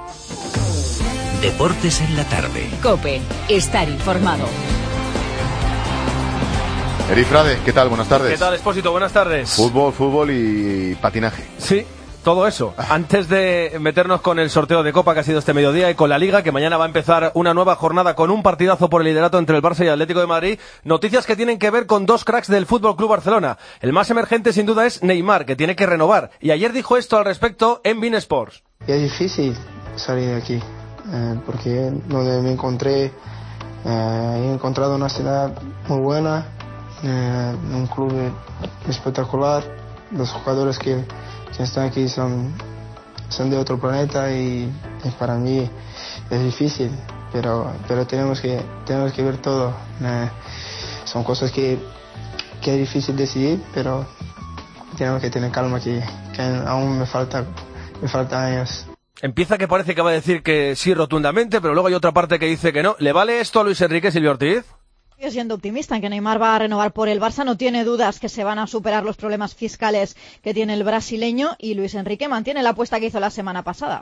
Deportes en la tarde. COPE. Estar informado. Eri Frade, ¿qué tal? Buenas tardes. ¿Qué tal, Expósito? Buenas tardes. Fútbol y patinaje. Sí, todo eso. Antes de meternos con el sorteo de Copa que ha sido este mediodía y con la Liga, que mañana va a empezar una nueva jornada con un partidazo por el liderato entre el Barça y el Atlético de Madrid, noticias que tienen que ver con dos cracks del Fútbol Club Barcelona. El más emergente sin duda es Neymar, que tiene que renovar. Y ayer dijo esto al respecto en beIN Sports. Es difícil salir de aquí, porque donde me encontré, he encontrado una ciudad muy buena, un club espectacular. Los jugadores que están aquí son de otro planeta y para mí es difícil, pero tenemos que ver todo. Son cosas que es difícil decidir, pero tenemos que tener calma, que aún me falta años. Empieza que parece que va a decir que sí rotundamente, pero luego hay otra parte que dice que no. ¿Le vale esto a Luis Enrique, Silvia Ortiz? Sigue siendo optimista en que Neymar va a renovar por el Barça, no tiene dudas que se van a superar los problemas fiscales que tiene el brasileño, y Luis Enrique mantiene la apuesta que hizo la semana pasada.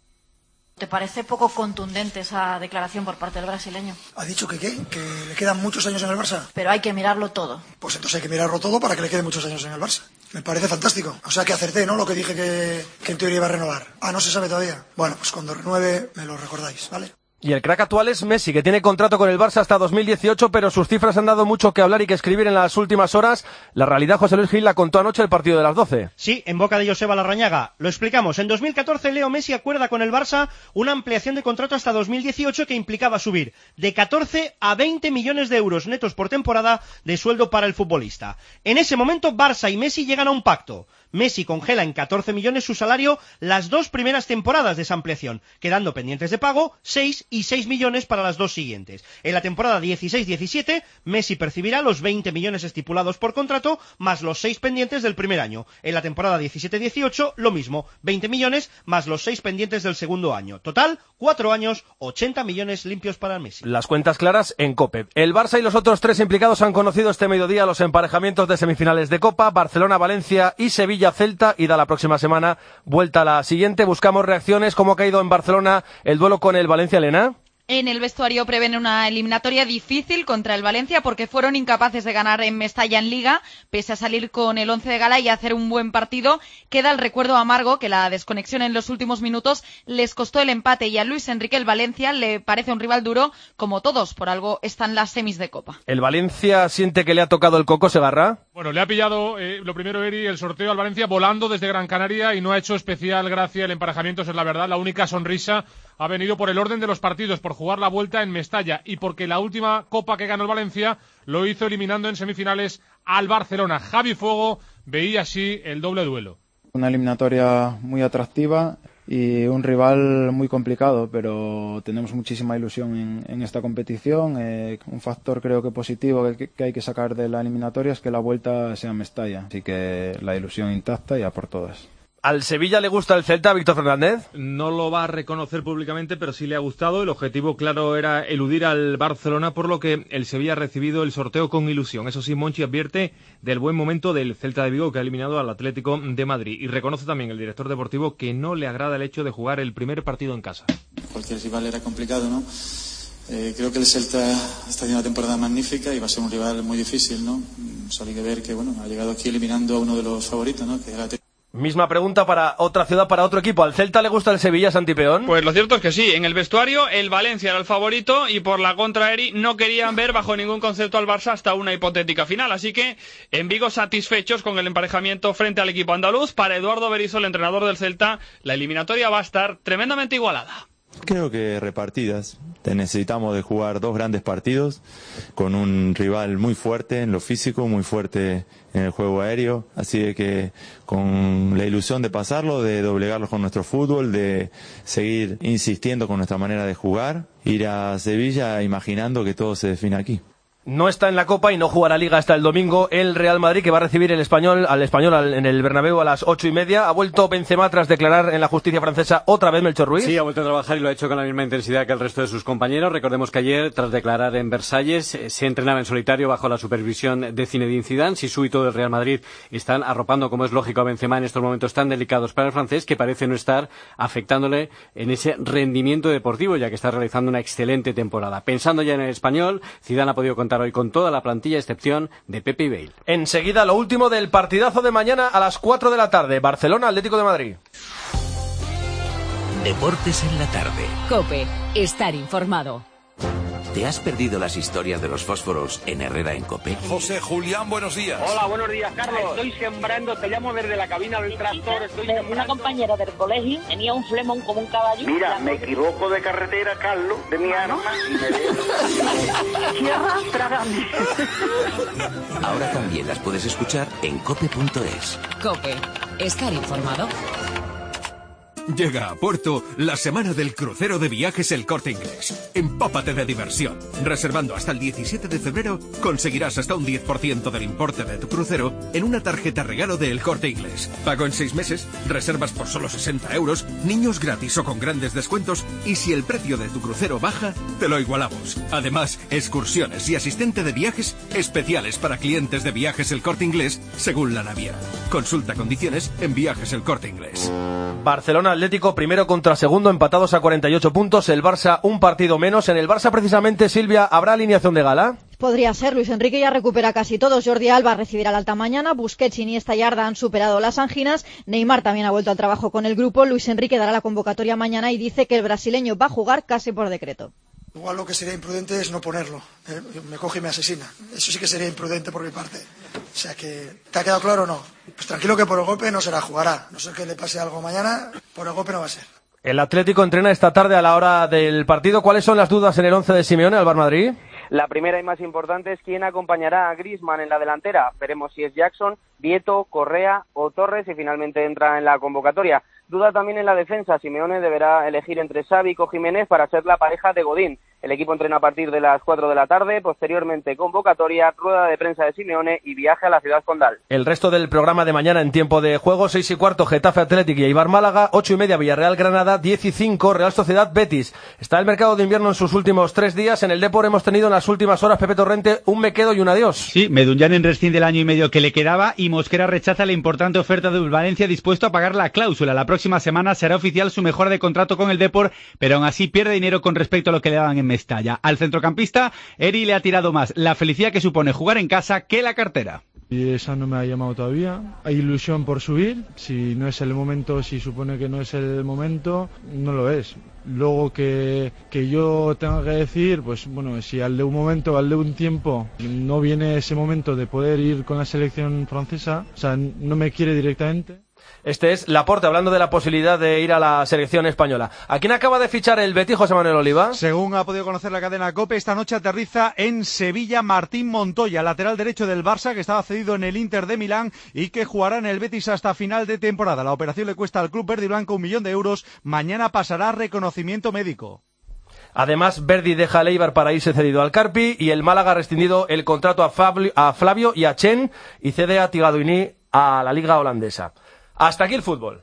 ¿Te parece poco contundente esa declaración por parte del brasileño? ¿Ha dicho que qué? ¿Que le quedan muchos años en el Barça? Pero hay que mirarlo todo. Pues entonces hay que mirarlo todo para que le queden muchos años en el Barça. Me parece fantástico. O sea que acerté, ¿no? Lo que dije que en teoría iba a renovar. No se sabe todavía. Bueno, pues cuando renueve me lo recordáis, ¿vale? Y el crack actual es Messi, que tiene contrato con el Barça hasta 2018, pero sus cifras han dado mucho que hablar y que escribir en las últimas horas. La realidad, José Luis Gil la contó anoche el partido de las 12. Sí, en boca de Joseba Larrañaga. Lo explicamos. En 2014, Leo Messi acuerda con el Barça una ampliación de contrato hasta 2018 que implicaba subir de 14 a 20 millones de euros netos por temporada de sueldo para el futbolista. En ese momento, Barça y Messi llegan a un pacto. Messi congela en 14 millones su salario las dos primeras temporadas de esa ampliación, quedando pendientes de pago 6 y 6 millones para las dos siguientes. En la temporada 16-17, Messi percibirá los 20 millones estipulados por contrato, más los 6 pendientes del primer año. En la temporada 17-18, lo mismo, 20 millones más los 6 pendientes del segundo año. Total, 4 años, 80 millones limpios para Messi. Las cuentas claras en COPE. El Barça y los otros tres implicados han conocido este mediodía los emparejamientos de semifinales de Copa, Barcelona, Valencia y Sevilla-Celta, y da la próxima semana vuelta a la siguiente. Buscamos reacciones. ¿Cómo ha caído en Barcelona el duelo con el Valencia, Elena? En el vestuario prevén una eliminatoria difícil contra el Valencia porque fueron incapaces de ganar en Mestalla en Liga, pese a salir con el 11 de gala y hacer un buen partido. Queda el recuerdo amargo que la desconexión en los últimos minutos les costó el empate, y a Luis Enrique el Valencia le parece un rival duro, como todos, por algo están las semis de Copa. ¿El Valencia siente que le ha tocado el coco, Segarra? Bueno, le ha pillado, lo primero, Eri, el sorteo al Valencia volando desde Gran Canaria y no ha hecho especial gracia el emparejamiento, esa es la verdad. La única sonrisa ha venido por el orden de los partidos, por jugar la vuelta en Mestalla y porque la última Copa que ganó el Valencia lo hizo eliminando en semifinales al Barcelona. Javi Fuego veía así el doble duelo. Una eliminatoria muy atractiva y un rival muy complicado, pero tenemos muchísima ilusión en esta competición. Un factor creo que positivo que hay que sacar de la eliminatoria es que la vuelta sea en Mestalla, así que la ilusión intacta y a por todas. ¿Al Sevilla le gusta el Celta, Víctor Fernández? No lo va a reconocer públicamente, pero sí le ha gustado. El objetivo claro era eludir al Barcelona, por lo que el Sevilla ha recibido el sorteo con ilusión. Eso sí, Monchi advierte del buen momento del Celta de Vigo, que ha eliminado al Atlético de Madrid. Y reconoce también el director deportivo que no le agrada el hecho de jugar el primer partido en casa. Cualquier rival era complicado, ¿no? Creo que el Celta está haciendo una temporada magnífica y va a ser un rival muy difícil, ¿no? Solo hay que ver que, bueno, ha llegado aquí eliminando a uno de los favoritos, ¿no? Que es el Atlético. Misma pregunta para otra ciudad, para otro equipo. ¿Al Celta le gusta el Sevilla, Santi Peón? Pues lo cierto es que sí. En el vestuario, el Valencia era el favorito y por la contra, Eri, no querían ver bajo ningún concepto al Barça hasta una hipotética final. Así que en Vigo satisfechos con el emparejamiento frente al equipo andaluz. Para Eduardo Berizzo, el entrenador del Celta, la eliminatoria va a estar tremendamente igualada. Creo que repartidas. Necesitamos de jugar dos grandes partidos con un rival muy fuerte en lo físico, muy fuerte en el juego aéreo, así de que con la ilusión de pasarlo, de doblegarlos con nuestro fútbol, de seguir insistiendo con nuestra manera de jugar, ir a Sevilla imaginando que todo se define aquí. No está en la Copa y no jugará Liga hasta el domingo el Real Madrid, que va a recibir al Español en el Bernabéu a las 8:30. Ha vuelto Benzema tras declarar en la justicia francesa otra vez, Melchor Ruiz. Sí, ha vuelto a trabajar y lo ha hecho con la misma intensidad que el resto de sus compañeros. Recordemos que ayer, tras declarar en Versalles, se entrenaba en solitario bajo la supervisión de Zinedine Zidane. Zizou y todo el Real Madrid están arropando, como es lógico, a Benzema en estos momentos tan delicados para el francés, que parece no estar afectándole en ese rendimiento deportivo, ya que está realizando una excelente temporada. Pensando ya en el Español, Zidane ha podido contar hoy con toda la plantilla, excepción de Pepe y Bale. Enseguida, lo último del partidazo de mañana a las 4 de la tarde. Barcelona, Atlético de Madrid. Deportes en la tarde. COPE. Estar informado. ¿Te has perdido las historias de los fósforos en Herrera en COPE? José Julián, buenos días. Hola, buenos días, Carlos. Estoy sembrando, te llamo desde la cabina del tractor. Una compañera del colegio tenía un flemón como un caballo. Mira, me equivoco de carretera, Carlos, de mi arma, y me dejo. Tierra, trágame. Ahora también las puedes escuchar en cope.es. COPE. Estar informado. Llega a puerto la semana del crucero de viajes El Corte Inglés. Empápate de diversión. Reservando hasta el 17 de febrero, conseguirás hasta un 10% del importe de tu crucero en una tarjeta regalo de El Corte Inglés. Pago en 6 meses, reservas por solo 60 euros, niños gratis o con grandes descuentos, y si el precio de tu crucero baja, te lo igualamos. Además, excursiones y asistente de viajes especiales para clientes de Viajes El Corte Inglés, según la naviera. Consulta condiciones en Viajes El Corte Inglés. Barcelona Atlético, primero contra segundo, empatados a 48 puntos. El Barça un partido menos. En el Barça, precisamente, Silvia, ¿habrá alineación de gala? Podría ser. Luis Enrique ya recupera casi todos. Jordi Alba recibirá la alta mañana. Busquets, Iniesta y Arda han superado las anginas. Neymar también ha vuelto al trabajo con el grupo. Luis Enrique dará la convocatoria mañana y dice que el brasileño va a jugar casi por decreto. Igual lo que sería imprudente es no ponerlo. Me coge y me asesina. Eso sí que sería imprudente por mi parte. O sea que, ¿te ha quedado claro o no? Pues tranquilo que por el golpe no será, jugará. No sé que le pase algo mañana, por el golpe no va a ser. El Atlético entrena esta tarde a la hora del partido. ¿Cuáles son las dudas en el 11 de Simeone, Alvar Madrid? La primera y más importante es quién acompañará a Griezmann en la delantera. Veremos si es Jackson, Vieto, Correa o Torres y finalmente entra en la convocatoria. Duda también en la defensa. Simeone deberá elegir entre Xavi y Jiménez para ser la pareja de Godín. El equipo entrena a partir de las 4 de la tarde, posteriormente convocatoria, rueda de prensa de Simeone y viaje a la ciudad condal. El resto del programa de mañana en tiempo de juego: 6:15 Getafe Athletic y Eibar Málaga, 8:30 Villarreal Granada, 10:05 Real Sociedad Betis. Está el mercado de invierno en sus últimos 3 días. En el Depor hemos tenido en las últimas horas, Pepe Torrente, un me quedo y un adiós. Sí, Medunjanin rescinde el año y medio que le quedaba y Mosquera rechaza la importante oferta de Valencia, dispuesto a pagar la cláusula. La próxima semana será oficial su mejora de contrato con el Depor, pero aún así pierde dinero con respecto a lo que le daban en Mestalla. Al centrocampista, Eri le ha tirado más la felicidad que supone jugar en casa que la cartera. Y esa no me ha llamado todavía. Hay ilusión por subir. Si no es el momento, si supone que no es el momento, no lo es. Luego que yo tenga que decir, pues bueno, si al de un momento, al de un tiempo, no viene ese momento de poder ir con la selección francesa, o sea, no me quiere directamente. Este es Laporte, hablando de la posibilidad de ir a la selección española. ¿A quién acaba de fichar el Betis, José Manuel Oliva? Según ha podido conocer la cadena COPE, esta noche aterriza en Sevilla Martín Montoya, lateral derecho del Barça, que estaba cedido en el Inter de Milán y que jugará en el Betis hasta final de temporada. La operación le cuesta al club verde y blanco 1 millón de euros. Mañana pasará reconocimiento médico. Además, Verdi deja el Eibar para irse cedido al Carpi y el Málaga ha rescindido el contrato a Flavio y a Chen y cede a Tigaduini a la liga holandesa. Hasta aquí el fútbol.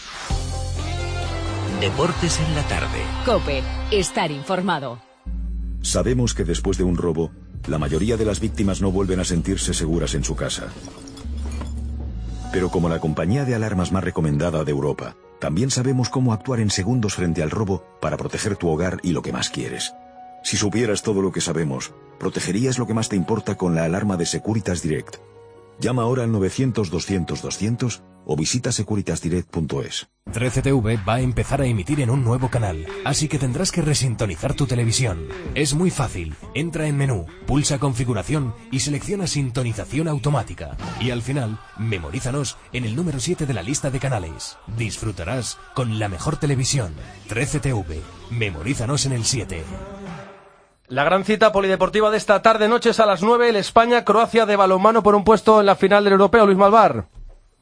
Deportes en la tarde. COPE. Estar informado. Sabemos que después de un robo, la mayoría de las víctimas no vuelven a sentirse seguras en su casa. Pero como la compañía de alarmas más recomendada de Europa, también sabemos cómo actuar en segundos frente al robo para proteger tu hogar y lo que más quieres. Si supieras todo lo que sabemos, protegerías lo que más te importa con la alarma de Securitas Direct. Llama ahora al 900-200-200 o visita securitasdirect.es. 13TV va a empezar a emitir en un nuevo canal, así que tendrás que resintonizar tu televisión. Es muy fácil. Entra en menú, pulsa configuración y selecciona sintonización automática. Y al final, memorízanos en el número 7 de la lista de canales. Disfrutarás con la mejor televisión. 13TV. Memorízanos en el 7. La gran cita polideportiva de esta tarde-noche es a las 9, el España-Croacia de balonmano por un puesto en la final del europeo. Luis Malvar.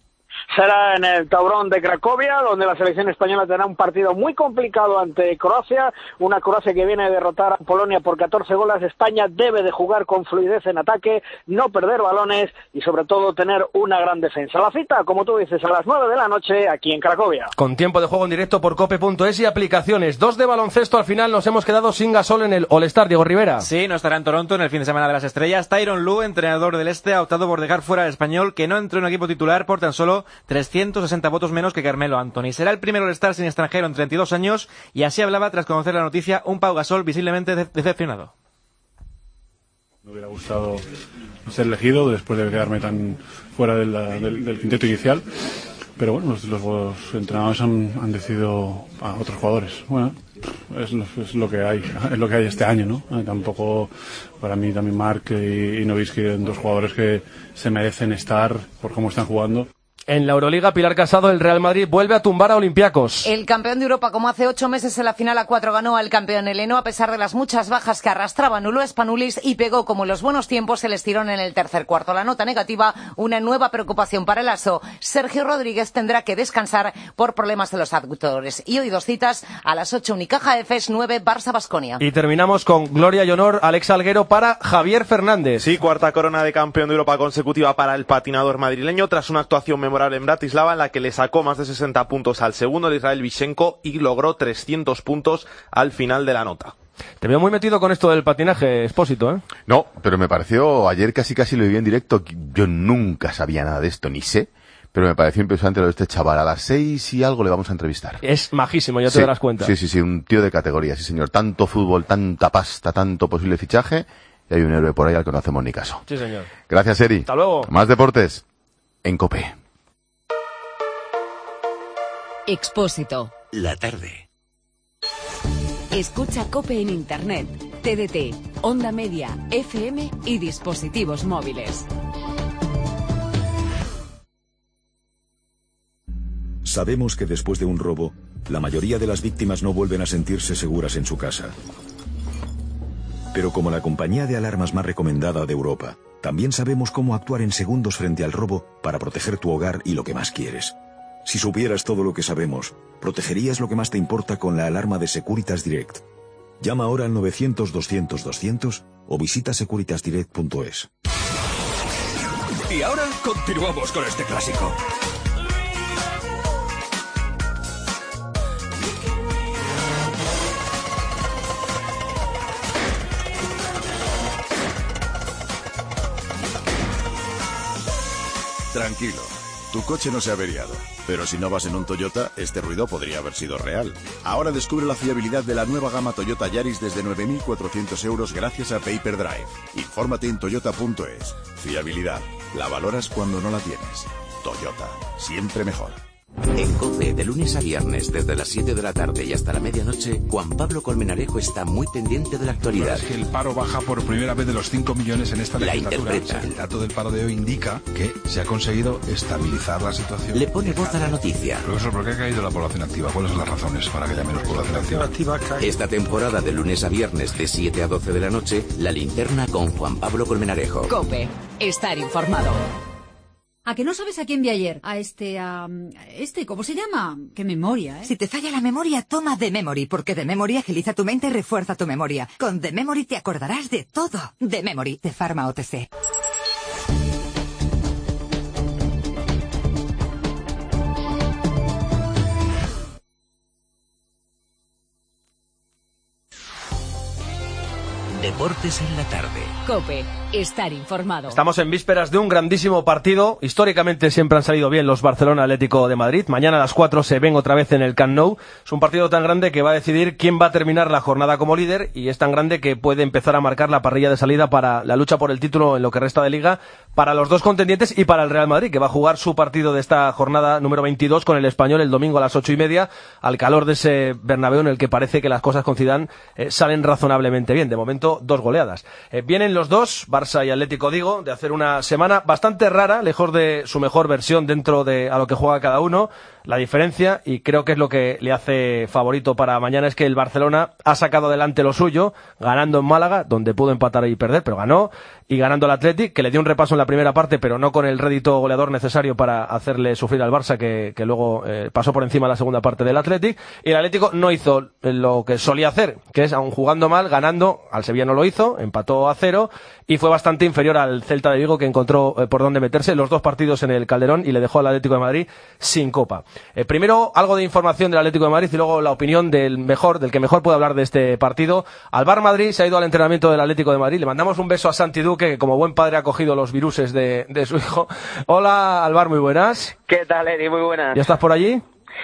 será en el Taurón de Cracovia, donde la selección española tendrá un partido muy complicado ante Croacia, una Croacia que viene a derrotar a Polonia por 14 goles. España debe de jugar con fluidez en ataque, no perder balones y sobre todo tener una gran defensa. La cita, como tú dices, a las 9 de la noche aquí en Cracovia. Con tiempo de juego en directo por cope.es y aplicaciones. 2 de baloncesto, al final nos hemos quedado sin Gasol en el All-Star, Diego Rivera. Sí, no estará en Toronto en el fin de semana de las estrellas. Tyronn Lue, entrenador del Este, ha optado por dejar fuera al español, que no entró en un equipo titular por tan solo 360 votos menos que Carmelo Anthony. Será el primer All-Star sin extranjero en 32 años y así hablaba tras conocer la noticia un Pau Gasol visiblemente decepcionado. Me hubiera gustado ser elegido después de quedarme tan fuera del quinteto inicial, pero bueno, los entrenadores han decidido a otros jugadores. Bueno, es lo que hay, este año, ¿no? Tampoco, para mí también Marc y Nowitzki, dos jugadores que se merecen estar por cómo están jugando. En la Euroliga, Pilar Casado, el Real Madrid vuelve a tumbar a Olympiacos. El campeón de Europa, como hace 8 meses en la final a 4, ganó al campeón heleno a pesar de las muchas bajas que arrastraba Nulo Spanulis y pegó como en los buenos tiempos el estirón en el tercer cuarto. La nota negativa, una nueva preocupación para el ASO. Sergio Rodríguez tendrá que descansar por problemas de los abductores. Y hoy 2 citas a las 8, Unicaja Efes, 9, Barça Baskonia. Y terminamos con gloria y honor, Alex Alguero para Javier Fernández. Sí, 4ª corona de campeón de Europa consecutiva para el patinador madrileño tras una actuación memorable en Bratislava en la que le sacó más de 60 puntos al segundo de Israel Vichenko y logró 300 puntos al final de la nota. Te veo muy metido con esto del patinaje, Expósito, ¿eh? No, pero me pareció, ayer casi lo viví en directo, yo nunca sabía nada de esto, ni sé, pero me pareció impresionante lo de este chaval. A las 6 y algo le vamos a entrevistar. Es majísimo, ya te darás cuenta. Sí, un tío de categoría, sí señor. Tanto fútbol, tanta pasta, tanto posible fichaje, y hay un héroe por ahí al que no hacemos ni caso. Sí, señor. Gracias, Eri. Hasta luego. Más deportes en COPE. Expósito. La tarde. Escucha COPE en Internet, TDT, Onda Media, FM y dispositivos móviles. Sabemos que después de un robo, la mayoría de las víctimas no vuelven a sentirse seguras en su casa. Pero como la compañía de alarmas más recomendada de Europa, también sabemos cómo actuar en segundos frente al robo para proteger tu hogar y lo que más quieres. Si supieras todo lo que sabemos, protegerías lo que más te importa con la alarma de Securitas Direct. Llama ahora al 900-200-200 o visita securitasdirect.es. Y ahora continuamos con este clásico. Tranquilo, tu coche no se ha averiado, pero si no vas en un Toyota, este ruido podría haber sido real. Ahora descubre la fiabilidad de la nueva gama Toyota Yaris desde 9.400 euros gracias a Paper Drive. Infórmate en toyota.es. Fiabilidad, la valoras cuando no la tienes. Toyota, siempre mejor. En COPE, de lunes a viernes, desde las 7 de la tarde y hasta la medianoche, Juan Pablo Colmenarejo está muy pendiente de la actualidad. Es que el paro baja por primera vez de los 5 millones en esta legislatura. Interpreta. El dato del paro de hoy indica que se ha conseguido estabilizar la situación. Le pone voz a la noticia. Profesor, ¿por qué ha caído la población activa? ¿Cuáles son las razones para que haya menos población activa? Esta temporada, de lunes a viernes, de 7 a 12 de la noche, La Linterna con Juan Pablo Colmenarejo. COPE. Estar informado. ¿A que no sabes a quién vi ayer? A este, ¿cómo se llama? ¡Qué memoria, eh! Si te falla la memoria, toma The Memory, porque The Memory agiliza tu mente y refuerza tu memoria. Con The Memory te acordarás de todo. The Memory, de Pharma OTC. Deportes en la tarde. COPE. Estar informado. Estamos en vísperas de un grandísimo partido. Históricamente siempre han salido bien los Barcelona Atlético de Madrid. Mañana a las 4 se ven otra vez en el Camp Nou. Es un partido tan grande que va a decidir quién va a terminar la jornada como líder, y es tan grande que puede empezar a marcar la parrilla de salida para la lucha por el título en lo que resta de Liga para los dos contendientes y para el Real Madrid, que va a jugar su partido de esta jornada número 22 con el Español el domingo a las 8:30, al calor de ese Bernabéu en el que parece que las cosas con Zidane salen razonablemente bien. De momento, 2 goleadas. Vienen los dos, Barça y Atlético, digo, de hacer una semana bastante rara, lejos de su mejor versión dentro de a lo que juega cada uno. La diferencia, y creo que es lo que le hace favorito para mañana, es que el Barcelona ha sacado adelante lo suyo, ganando en Málaga, donde pudo empatar y perder, pero ganó, y ganando al Athletic, que le dio un repaso en la primera parte, pero no con el rédito goleador necesario para hacerle sufrir al Barça, que luego pasó por encima de la segunda parte del Athletic, y el Atlético no hizo lo que solía hacer, que es, aun jugando mal, ganando, al Sevilla no lo hizo, empató a 0, y fue bastante inferior al Celta de Vigo, que encontró por dónde meterse los 2 partidos en el Calderón y le dejó al Atlético de Madrid sin Copa. Primero, algo de información del Atlético de Madrid y luego la opinión del que mejor puede hablar de este partido. Alvar Madrid se ha ido al entrenamiento del Atlético de Madrid. Le mandamos un beso a Santi Duque, que como buen padre ha cogido los viruses de su hijo. Hola, Alvar, muy buenas. ¿Qué tal, Edi? Muy buenas. ¿Ya estás por allí?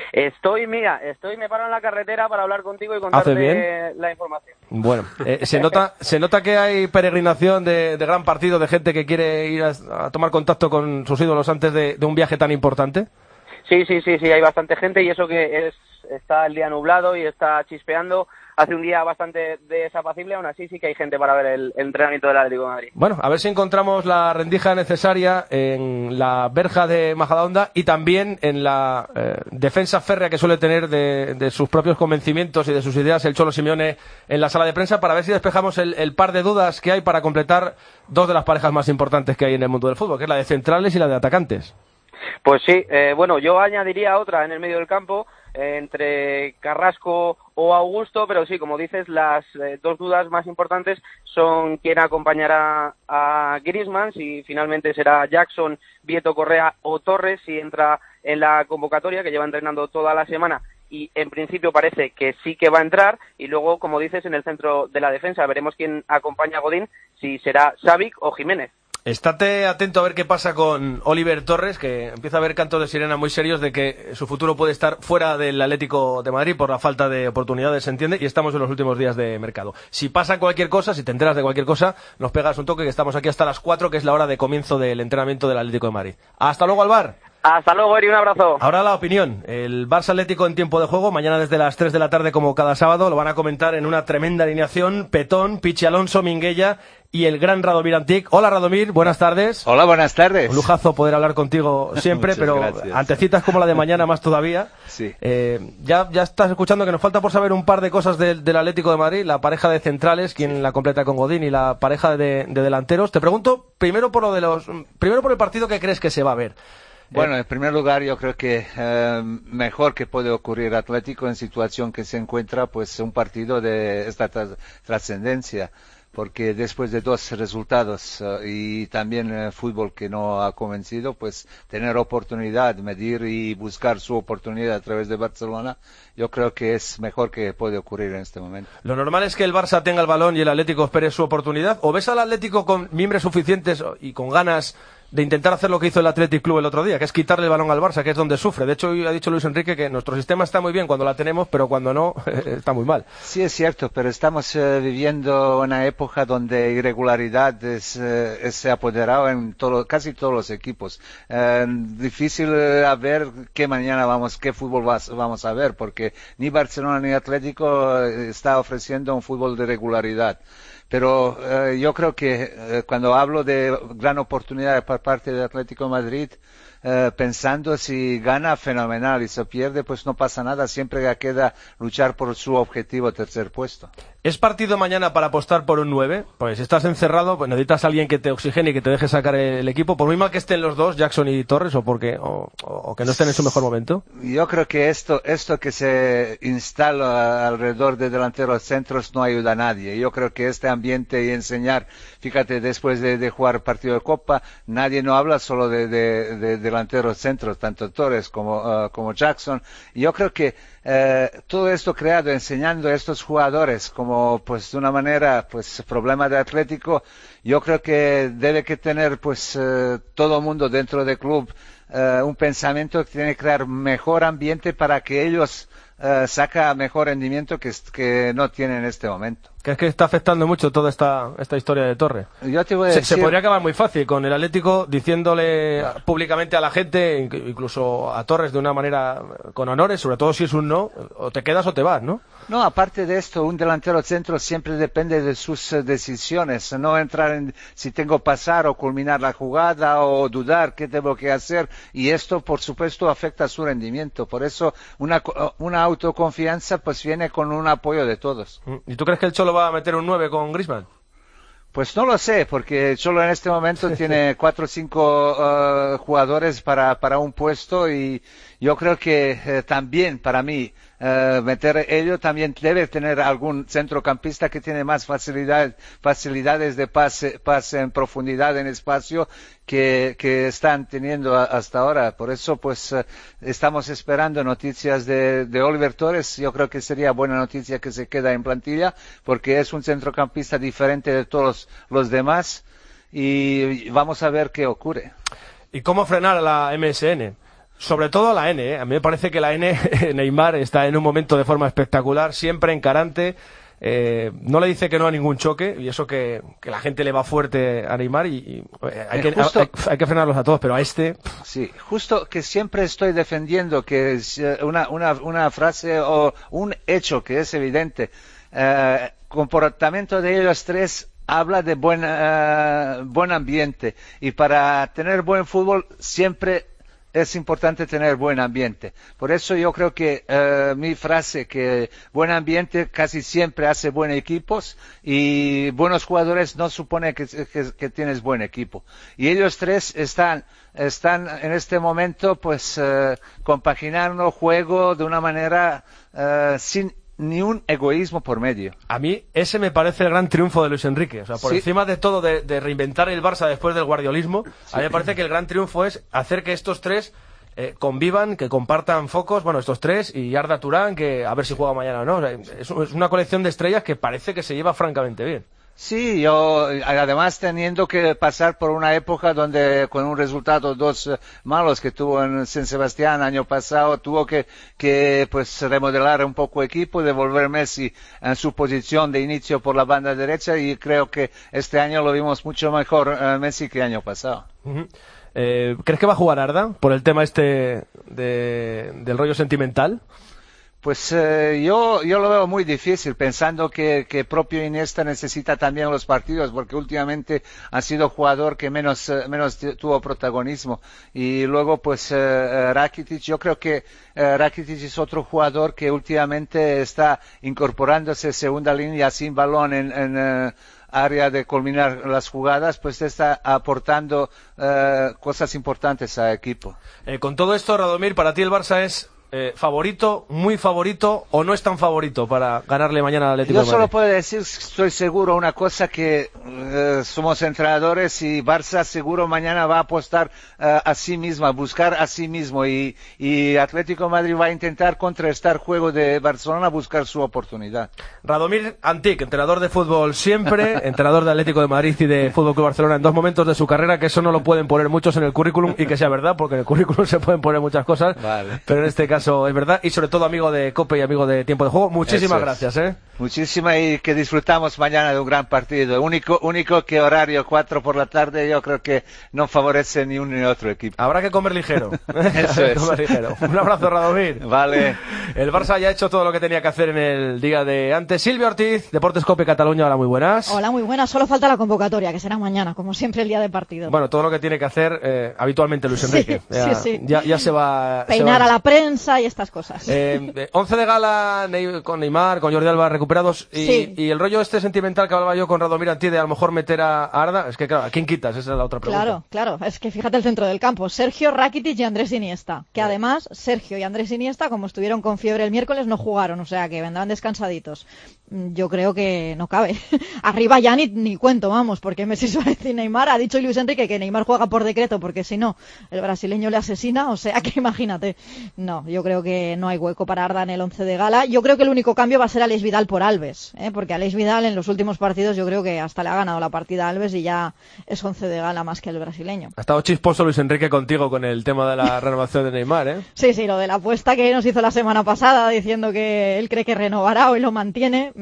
Me paro en la carretera para hablar contigo y contarte la información. Bueno, se nota que hay peregrinación de gran partido, de gente que quiere ir a tomar contacto con sus ídolos antes de un viaje tan importante. Sí, hay bastante gente, y eso que está el día nublado y está chispeando, hace un día bastante desapacible, aún así sí que hay gente para ver el entrenamiento del Atlético de Madrid. Bueno, a ver si encontramos la rendija necesaria en la verja de Majadahonda y también en la defensa férrea que suele tener de sus propios convencimientos y de sus ideas el Cholo Simeone en la sala de prensa, para ver si despejamos el par de dudas que hay para completar 2 de las parejas más importantes que hay en el mundo del fútbol, que es la de centrales y la de atacantes. Pues sí, yo añadiría otra en el medio del campo, entre Carrasco o Augusto, pero sí, como dices, las 2 dudas más importantes son quién acompañará a Griezmann, si finalmente será Jackson, Vieto, Correa o Torres, si entra en la convocatoria, que lleva entrenando toda la semana, y en principio parece que sí que va a entrar, y luego, como dices, en el centro de la defensa veremos quién acompaña a Godín, si será Savic o Jiménez. Estate atento a ver qué pasa con Oliver Torres, que empieza a haber cantos de sirena muy serios de que su futuro puede estar fuera del Atlético de Madrid por la falta de oportunidades, se entiende, y estamos en los últimos días de mercado. Si pasa cualquier cosa, si te enteras de cualquier cosa, nos pegas un toque, que estamos aquí hasta las 4, que es la hora de comienzo del entrenamiento del Atlético de Madrid. ¡Hasta luego, Alvar! Hasta luego, Eri, un abrazo. Ahora la opinión. El Barça Atlético en tiempo de juego, mañana desde las 3 de la tarde como cada sábado, lo van a comentar en una tremenda alineación: Petón, Pichi Alonso, Minguella y el gran Radomir Antic. Hola, Radomir, buenas tardes. Hola, buenas tardes. Un lujazo poder hablar contigo siempre, pero gracias. Ante citas como la de mañana más todavía. Sí. Ya estás escuchando que nos falta por saber un par de cosas del Atlético de Madrid, la pareja de centrales, quien la completa con Godín, y la pareja de delanteros. Te pregunto primero por el partido que crees que se va a ver. Bueno, en primer lugar, yo creo que mejor que puede ocurrir Atlético en situación que se encuentra, pues un partido de esta trascendencia, porque después de 2 resultados y también fútbol que no ha convencido, pues tener oportunidad, medir y buscar su oportunidad a través de Barcelona, yo creo que es mejor que puede ocurrir en este momento. Lo normal es que el Barça tenga el balón y el Atlético espere su oportunidad, ¿o ves al Atlético con miembros suficientes y con ganas de intentar hacer lo que hizo el Athletic Club el otro día, que es quitarle el balón al Barça, que es donde sufre? De hecho, hoy ha dicho Luis Enrique que nuestro sistema está muy bien cuando la tenemos, pero cuando no, está muy mal. Sí, es cierto, pero estamos viviendo una época donde irregularidad se ha apoderado en casi todos los equipos. Difícil a ver qué fútbol vamos a ver, porque ni Barcelona ni Atlético está ofreciendo un fútbol de regularidad. Pero yo creo que cuando hablo de gran oportunidad por parte del Atlético de Madrid, pensando si gana, fenomenal, y se pierde, pues no pasa nada, siempre queda luchar por su objetivo, tercer puesto. ¿Es partido mañana para apostar por un 9? Pues si estás encerrado, pues necesitas a alguien que te oxigene y que te deje sacar el equipo, por muy mal que estén los dos, Jackson y Torres, o que no estén en su mejor momento. Yo creo que esto que se instala alrededor de delanteros centros no ayuda a nadie. Yo creo que este ambiente y enseñar, fíjate, después de jugar partido de Copa, nadie no habla solo de delanteros centros, tanto Torres como Jackson. Yo creo que todo esto creado enseñando a estos jugadores como pues de una manera pues problema de Atlético, yo creo que debe que tener pues todo el mundo dentro del club un pensamiento que tiene que crear mejor ambiente para que ellos saca mejor rendimiento que no tienen en este momento. Que es que está afectando mucho toda esta historia de Torre. Yo te voy a decir... Se podría acabar muy fácil con el Atlético diciéndole públicamente a la gente, incluso a Torres de una manera con honores, sobre todo si es un no, o te quedas o te vas, ¿no? No, aparte de esto, un delantero centro siempre depende de sus decisiones, no entrar en si tengo que pasar o culminar la jugada o dudar qué tengo que hacer, y esto por supuesto afecta a su rendimiento. Por eso una autoconfianza pues viene con un apoyo de todos. ¿Y tú crees que el Cholo va a meter un 9 con Griezmann? Pues no lo sé, porque el Cholo en este momento tiene 4 o 5 jugadores para un puesto, y yo creo que también para mí meter ello también debe tener algún centrocampista que tiene más facilidades de pase en profundidad, en espacio, que están teniendo hasta ahora. Por eso pues estamos esperando noticias de Oliver Torres. Yo creo que sería buena noticia que se queda en plantilla, porque es un centrocampista diferente de todos los demás, y vamos a ver qué ocurre. ¿Y cómo frenar a la MSN? Sobre todo a la N, ¿eh? A mí me parece que la N, Neymar, está en un momento de forma espectacular, siempre encarante, no le dice que no a ningún choque, y eso que la gente le va fuerte a Neymar, y hay que frenarlos a todos, pero a este... Sí, justo que siempre estoy defendiendo que es una frase o un hecho que es evidente, comportamiento de ellos tres habla de buen ambiente, y para tener buen fútbol siempre es importante tener buen ambiente. Por eso yo creo que mi frase que buen ambiente casi siempre hace buenos equipos, y buenos jugadores no supone que tienes buen equipo. Y ellos tres están en este momento pues compaginando juego de una manera sin ni un egoísmo por medio. A mí ese me parece el gran triunfo de Luis Enrique. O sea, por encima de todo de reinventar el Barça después del guardiolismo, a mí me parece que el gran triunfo es hacer que estos tres convivan, que compartan focos, bueno, estos tres, y Arda Turán, que a ver si juega mañana o no. O sea, es una colección de estrellas que parece que se lleva francamente bien. Sí, yo además teniendo que pasar por una época donde con un resultado 2 malos que tuvo en San Sebastián año pasado, tuvo que pues remodelar un poco equipo, devolver Messi en su posición de inicio por la banda derecha, y creo que este año lo vimos mucho mejor Messi que año pasado. Uh-huh. ¿Crees que va a jugar Arda por el tema del rollo sentimental? Pues yo lo veo muy difícil, pensando que propio Iniesta necesita también los partidos, porque últimamente ha sido jugador que menos tuvo protagonismo. Y luego pues Rakitic, yo creo que Rakitic es otro jugador que últimamente está incorporándose segunda línea sin balón en área de culminar las jugadas, pues está aportando cosas importantes al equipo. Con todo esto, Radomir, para ti el Barça es favorito, muy favorito, o no es tan favorito para ganarle mañana al Atlético de Madrid. Yo solo puedo decir, estoy seguro una cosa, que somos entrenadores, y Barça seguro mañana va a apostar a sí mismo, a buscar a sí mismo, y Atlético de Madrid va a intentar contrarrestar juego de Barcelona, buscar su oportunidad. Radomir Antic, entrenador de fútbol siempre, entrenador de Atlético de Madrid y de Fútbol Club Barcelona en 2 momentos de su carrera, que eso no lo pueden poner muchos en el currículum, y que sea verdad, porque en el currículum se pueden poner muchas cosas, vale. Pero en este caso es verdad, y sobre todo amigo de COPE y amigo de Tiempo de Juego. Muchísimas gracias, Muchísimas, y que disfrutamos mañana de un gran partido. Único que horario 4 por la tarde, yo creo que no favorece ni un ni otro equipo. Habrá que comer ligero. Eso es. Comer ligero. Un abrazo, Radomir. Vale. El Barça ya ha hecho todo lo que tenía que hacer en el día de antes. Silvia Ortiz, Deportes COPE Cataluña, hola, muy buenas. Hola, muy buenas. Solo falta la convocatoria, que será mañana, como siempre el día de partido. Bueno, todo lo que tiene que hacer habitualmente Luis Enrique. Sí. Ya se va... Peinar a la prensa y estas cosas. 11 de gala con Neymar, con Jordi Alba recuperados, y el rollo este sentimental que hablaba yo con Radomir Antic de a lo mejor meter a Arda, es que claro, ¿a quién quitas? Esa es la otra pregunta. Claro, es que fíjate el centro del campo, Sergio, Rakitic y Andrés Iniesta, que además Sergio y Andrés Iniesta, como estuvieron con fiebre el miércoles, no jugaron, o sea que vendrán descansaditos. Yo creo que no cabe. Arriba ya ni cuento, vamos, porque Messi, Suárez y Neymar, ha dicho Luis Enrique que Neymar juega por decreto, porque si no, el brasileño le asesina, o sea que imagínate. No, yo creo que no hay hueco para Arda en el 11 de gala. Yo creo que el único cambio va a ser Aleix Vidal por Alves, porque Aleix Vidal en los últimos partidos yo creo que hasta le ha ganado la partida a Alves, y ya es 11 de gala más que el brasileño. Ha estado chisposo Luis Enrique contigo con el tema de la renovación de Neymar, ¿eh? Sí, lo de la apuesta que nos hizo la semana pasada diciendo que él cree que renovará, hoy lo mantiene.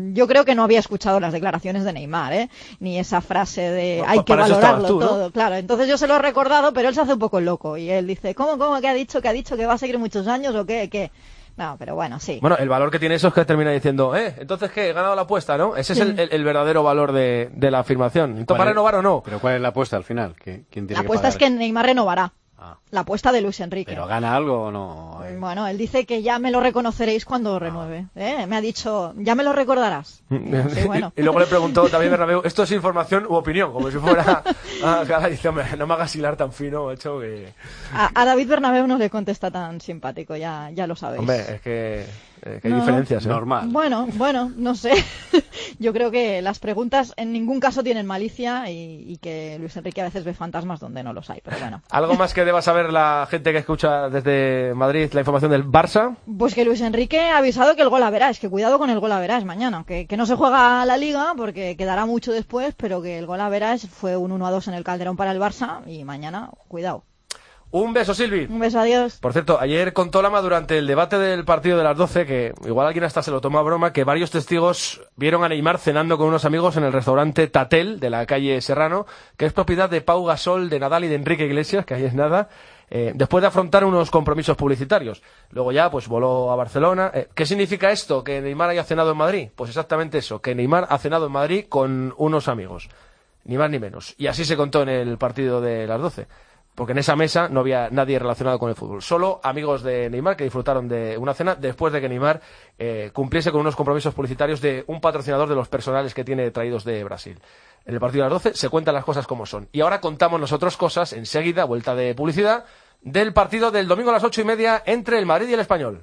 yo creo que no había escuchado las declaraciones de Neymar, ni esa frase de hay que para eso valorarlo estabas tú, ¿no? todo. Claro, entonces yo se lo he recordado, pero él se hace un poco loco y él dice, ¿cómo que ha dicho que va a seguir muchos años o qué? No, pero bueno, sí. Bueno, el valor que tiene eso es que termina diciendo, entonces ¿qué? He ganado la apuesta, ¿no? Ese es el verdadero valor de la afirmación. ¿Entonces para renovar o no? ¿Pero cuál es la apuesta al final? ¿Quién tiene La apuesta es que Neymar renovará. La apuesta de Luis Enrique. ¿Pero gana algo o no? Bueno, él dice que ya me lo reconoceréis cuando renueve. Me ha dicho, ya me lo recordarás. Sí, bueno. Y luego le preguntó también Bernabéu, ¿esto es información u opinión? Como si fuera... dice, hombre, no me hagas hilar tan fino, macho, que... A David Bernabéu no le contesta tan simpático, ya lo sabéis. Hombre, es que hay diferencias, Normal. Bueno, no sé. Yo creo que las preguntas en ningún caso tienen malicia y que Luis Enrique a veces ve fantasmas donde no los hay, pero bueno. ¿Algo más que deba saber la gente que escucha desde Madrid la información del Barça? Pues que Luis Enrique ha avisado que el gol a verás, que cuidado con el gol a verás mañana, que no se juega la Liga porque quedará mucho después, pero que el gol a verás fue un 1-2 en el Calderón para el Barça y mañana, cuidado. Un beso, Silvi. Un beso, adiós. Por cierto, ayer contó Lama durante el debate del partido de las 12, que igual alguien hasta se lo tomó a broma, que varios testigos vieron a Neymar cenando con unos amigos en el restaurante Tatel de la calle Serrano, que es propiedad de Pau Gasol, de Nadal y de Enrique Iglesias, que ahí es nada, después de afrontar unos compromisos publicitarios. Luego ya, pues voló a Barcelona. ¿Qué significa esto? ¿Que Neymar haya cenado en Madrid? Pues exactamente eso, que Neymar ha cenado en Madrid con unos amigos. Ni más ni menos. Y así se contó en el partido de las 12. Porque en esa mesa no había nadie relacionado con el fútbol. Solo amigos de Neymar que disfrutaron de una cena después de que Neymar cumpliese con unos compromisos publicitarios de un patrocinador de los personales que tiene traídos de Brasil. En el partido de las 12 se cuentan las cosas como son. Y ahora contamos nosotros cosas, enseguida, vuelta de publicidad, del partido del domingo a las 8:30 entre el Madrid y el Español.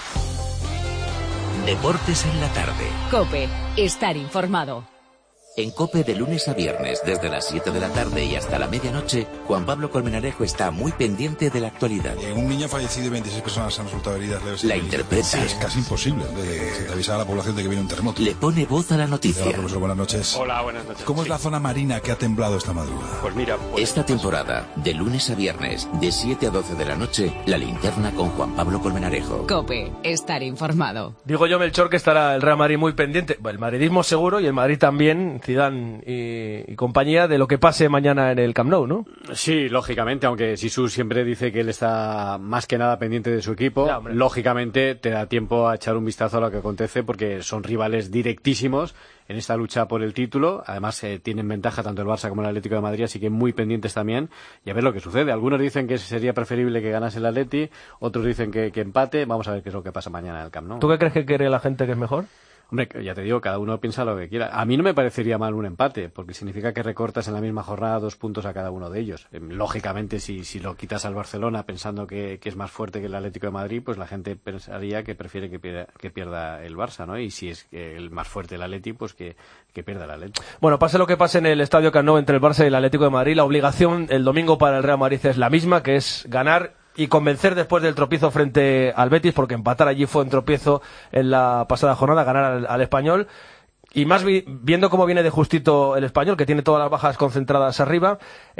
Deportes en la tarde. COPE. Estar informado. En COPE de lunes a viernes, desde las 7 de la tarde y hasta la medianoche, Juan Pablo Colmenarejo está muy pendiente de la actualidad. Un niño fallecido y 26 personas han resultado heridas leves. La interpreta. Sí, es casi imposible de avisar a la población de que viene un terremoto. Le pone voz a la noticia. Hola, profesor, buenas noches. Hola, buenas noches. ¿Cómo es la zona marina que ha temblado esta madrugada? Pues mira... Esta temporada, de lunes a viernes, de 7 a 12 de la noche, La Linterna con Juan Pablo Colmenarejo. COPE. Estar informado. Digo yo, Melchor, que estará el Real Madrid muy pendiente. Bueno, el madridismo seguro y el Madrid también, Zidane y compañía, de lo que pase mañana en el Camp Nou, ¿no? Sí, lógicamente, aunque Sisu siempre dice que él está más que nada pendiente de su equipo, lógicamente te da tiempo a echar un vistazo a lo que acontece porque son rivales directísimos en esta lucha por el título. Además tienen ventaja tanto el Barça como el Atlético de Madrid, así que muy pendientes también y a ver lo que sucede. Algunos dicen que sería preferible que ganase el Atleti, otros dicen que empate. Vamos a ver qué es lo que pasa mañana en el Camp Nou. ¿Tú qué crees que quiere la gente que es mejor? Hombre, ya te digo, cada uno piensa lo que quiera. A mí no me parecería mal un empate, porque significa que recortas en la misma jornada 2 puntos a cada uno de ellos. Lógicamente, si lo quitas al Barcelona pensando que es más fuerte que el Atlético de Madrid, pues la gente pensaría que prefiere que pierda el Barça, ¿no? Y si es el más fuerte el Atleti, pues que pierda el Atleti. Bueno, pase lo que pase en el Estadio Camp Nou entre el Barça y el Atlético de Madrid, la obligación el domingo para el Real Madrid es la misma, que es ganar y convencer después del tropiezo frente al Betis, porque empatar allí fue un tropiezo en la pasada jornada, ganar al Español. Y más viendo cómo viene de justito el Español, que tiene todas las bajas concentradas arriba,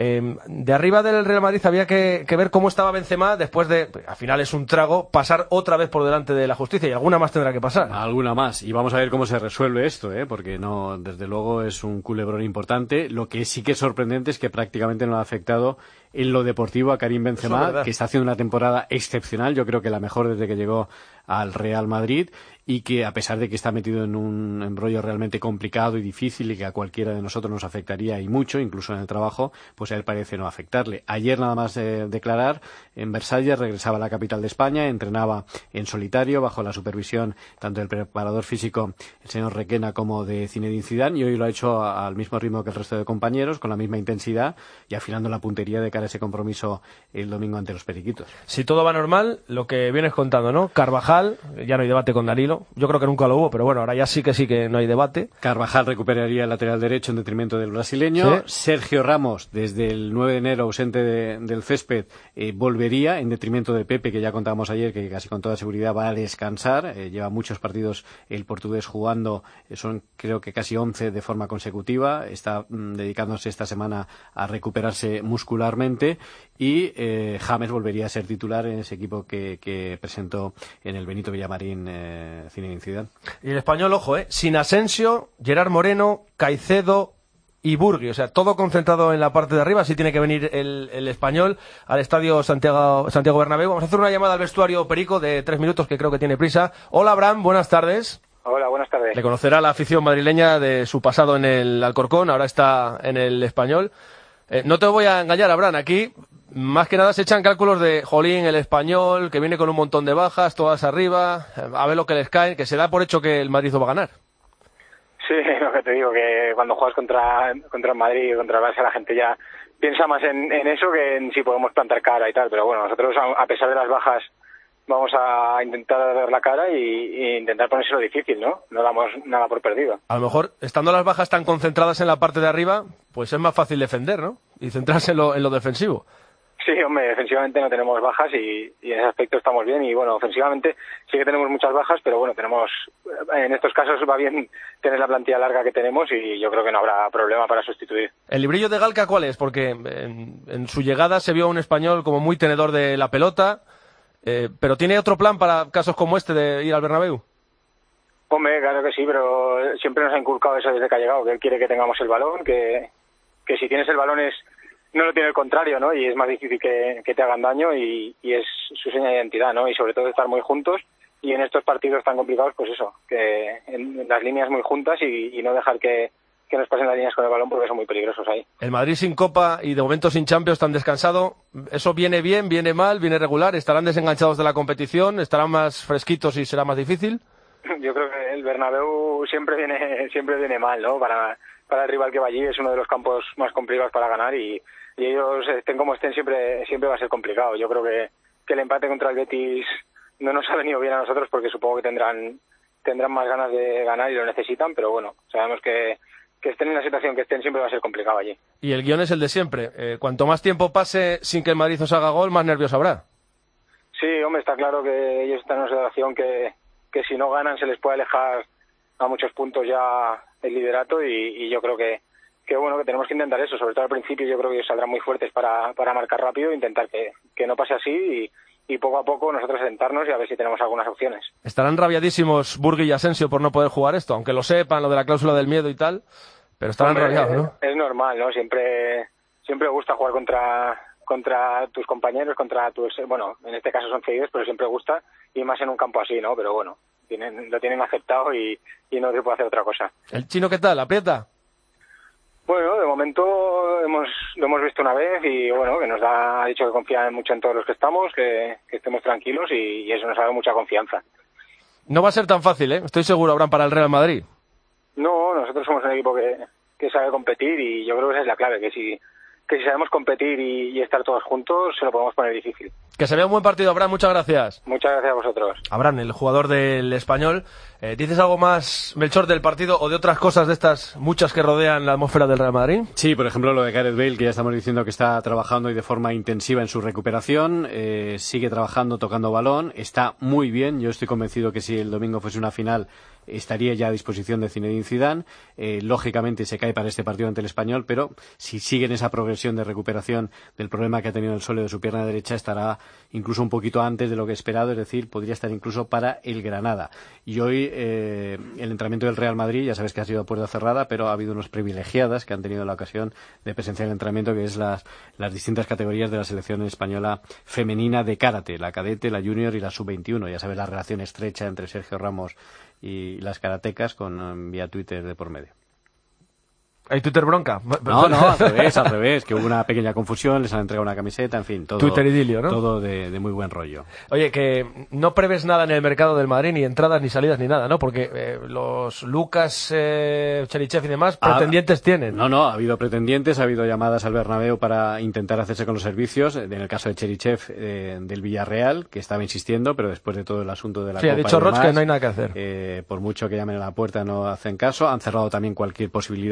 de arriba del Real Madrid había que ver cómo estaba Benzema después de, al final es un trago, pasar otra vez por delante de la justicia, y alguna más tendrá que pasar. Alguna más, y vamos a ver cómo se resuelve esto, porque no, desde luego es un culebrón importante. Lo que sí que es sorprendente es que prácticamente no ha afectado en lo deportivo a Karim Benzema, que está haciendo una temporada excepcional, yo creo que la mejor desde que llegó al Real Madrid, y que a pesar de que está metido en un embrollo realmente complicado y difícil y que a cualquiera de nosotros nos afectaría y mucho, incluso en el trabajo, pues a él parece no afectarle. Ayer nada más declarar, en Versalles regresaba a la capital de España, entrenaba en solitario bajo la supervisión tanto del preparador físico, el señor Requena, como de Zinedine Zidane, y hoy lo ha hecho al mismo ritmo que el resto de compañeros, con la misma intensidad y afilando la puntería de cara a ese compromiso el domingo ante los Periquitos. Si todo va normal, lo que vienes contando, ¿no? Carvajal, ya no hay debate con Danilo. Yo creo que nunca lo hubo, pero bueno, ahora ya sí que no hay debate. Carvajal recuperaría el lateral derecho en detrimento del brasileño. Sí. Sergio Ramos, desde el 9 de enero ausente del césped, volvería en detrimento de Pepe, que ya contábamos ayer que casi con toda seguridad va a descansar. Lleva muchos partidos el portugués jugando, son creo que casi 11 de forma consecutiva. Está dedicándose esta semana a recuperarse muscularmente. claramente, y James volvería a ser titular en ese equipo que presentó en el Benito Villamarín Zinedine Zidane. Y el Español, ojo, sin Asensio, Gerard Moreno, Caicedo y Burgui, o sea, todo concentrado en la parte de arriba. Así tiene que venir el Español al estadio Santiago Bernabéu. Vamos a hacer una llamada al vestuario Perico de 3 minutos, que creo que tiene prisa. Hola, Abraham, buenas tardes. Hola, buenas tardes. Le conocerá la afición madrileña de su pasado en el Alcorcón, ahora está en el Español. No te voy a engañar, Abraham, aquí más que nada se echan cálculos de jolín, el Español, que viene con un montón de bajas, todas arriba, a ver lo que les cae, que se da por hecho que el Madrid va a ganar. Sí, lo que te digo, que cuando juegas contra el Madrid y contra el Barça, la gente ya piensa más en eso que en si podemos plantar cara y tal, pero bueno, nosotros a pesar de las bajas vamos a intentar dar la cara y intentar ponérselo difícil, ¿no? No damos nada por perdido. A lo mejor, estando las bajas tan concentradas en la parte de arriba, pues es más fácil defender, ¿no? Y centrarse en lo defensivo. Sí, hombre, defensivamente no tenemos bajas y en ese aspecto estamos bien. Y bueno, ofensivamente sí que tenemos muchas bajas, pero bueno, en estos casos va bien tener la plantilla larga que tenemos y yo creo que no habrá problema para sustituir. ¿El librillo de Galca cuál es? Porque en su llegada se vio un español como muy tenedor de la pelota, pero ¿tiene otro plan para casos como este de ir al Bernabéu? Hombre, claro que sí, pero siempre nos ha inculcado eso desde que ha llegado, que él quiere que tengamos el balón, que si tienes el balón no lo tiene el contrario, ¿no? Y es más difícil que te hagan daño y es su seña de identidad, ¿no? Y sobre todo estar muy juntos y en estos partidos tan complicados, pues eso, que en las líneas muy juntas y no dejar que nos pasen las líneas con el balón porque son muy peligrosos ahí. El Madrid sin Copa y de momento sin Champions, tan descansado, ¿eso viene bien, viene mal, viene regular? ¿Estarán desenganchados de la competición? ¿Estarán más fresquitos y será más difícil? Yo creo que el Bernabéu siempre viene mal, ¿no? Para el rival que va allí es uno de los campos más complicados para ganar y ellos estén como estén siempre va a ser complicado. Yo creo que el empate contra el Betis no nos ha venido bien a nosotros porque supongo que tendrán más ganas de ganar y lo necesitan, pero bueno, sabemos que estén en la situación que estén siempre va a ser complicado allí. Y el guión es el de siempre. Cuanto más tiempo pase sin que el Madrid os haga gol, más nervios habrá. Sí, hombre, está claro que ellos están en una situación que si no ganan se les puede alejar a muchos puntos ya el liderato y yo creo que bueno, que tenemos que intentar eso, sobre todo al principio. Yo creo que ellos saldrán muy fuertes para marcar rápido, intentar que no pase así y poco a poco nosotros sentarnos y a ver si tenemos algunas opciones. Estarán rabiadísimos Burgui y Asensio por no poder jugar esto, aunque lo sepan, lo de la cláusula del miedo y tal, pero estarán rabiados, ¿no? Es normal, ¿no? Siempre gusta jugar contra tus compañeros, bueno, en este caso son cedidos, pero siempre gusta, y más en un campo así, ¿no? Pero bueno, lo tienen aceptado y no se puede hacer otra cosa. ¿El chino qué tal? ¿Aprieta? Bueno, de momento lo hemos visto una vez y bueno, que ha dicho que confía mucho en todos los que estamos, que estemos tranquilos y eso nos ha dado mucha confianza. No va a ser tan fácil, ¿eh? Estoy seguro, Abraham, para el Real Madrid. No, nosotros somos un equipo que sabe competir y yo creo que esa es la clave, que si sabemos competir y estar todos juntos, se lo podemos poner difícil. Que se vea un buen partido, Abraham, muchas gracias. Muchas gracias a vosotros. Abraham, el jugador del Español. ¿Dices algo más, Melchor, del partido o de otras cosas de estas muchas que rodean la atmósfera del Real Madrid? Sí, por ejemplo, lo de Gareth Bale, que ya estamos diciendo que está trabajando y de forma intensiva en su recuperación. Sigue trabajando, tocando balón. Está muy bien. Yo estoy convencido que si el domingo fuese una final estaría ya a disposición de Zinedine Zidane. Lógicamente se cae para este partido ante el Español, pero si sigue en esa progresión de recuperación del problema que ha tenido el sóleo de su pierna derecha, estará incluso un poquito antes de lo que he esperado, es decir, podría estar incluso para el Granada. Y hoy el entrenamiento del Real Madrid, ya sabes que ha sido a puerta cerrada, pero ha habido unos privilegiadas que han tenido la ocasión de presenciar el entrenamiento, que es las distintas categorías de la selección española femenina de karate, la cadete, la junior y la sub-21. Ya sabes la relación estrecha entre Sergio Ramos y las karatecas con vía Twitter de por medio. ¿Hay Twitter bronca? No, al revés, que hubo una pequeña confusión, les han entregado una camiseta, en fin, todo. Twitter idilio, ¿no? Todo de muy buen rollo. Oye, que no prevés nada en el mercado del Madrid, ni entradas, ni salidas, ni nada, ¿no? Porque los Lucas, Cherichev y demás, pretendientes tienen. No, ha habido pretendientes, ha habido llamadas al Bernabéu para intentar hacerse con los servicios, en el caso de Cherichev del Villarreal, que estaba insistiendo, pero después de todo el asunto de la Copa ha dicho Roch que no hay nada que hacer. Por mucho que llamen a la puerta no hacen caso, han cerrado también cualquier posibilidad de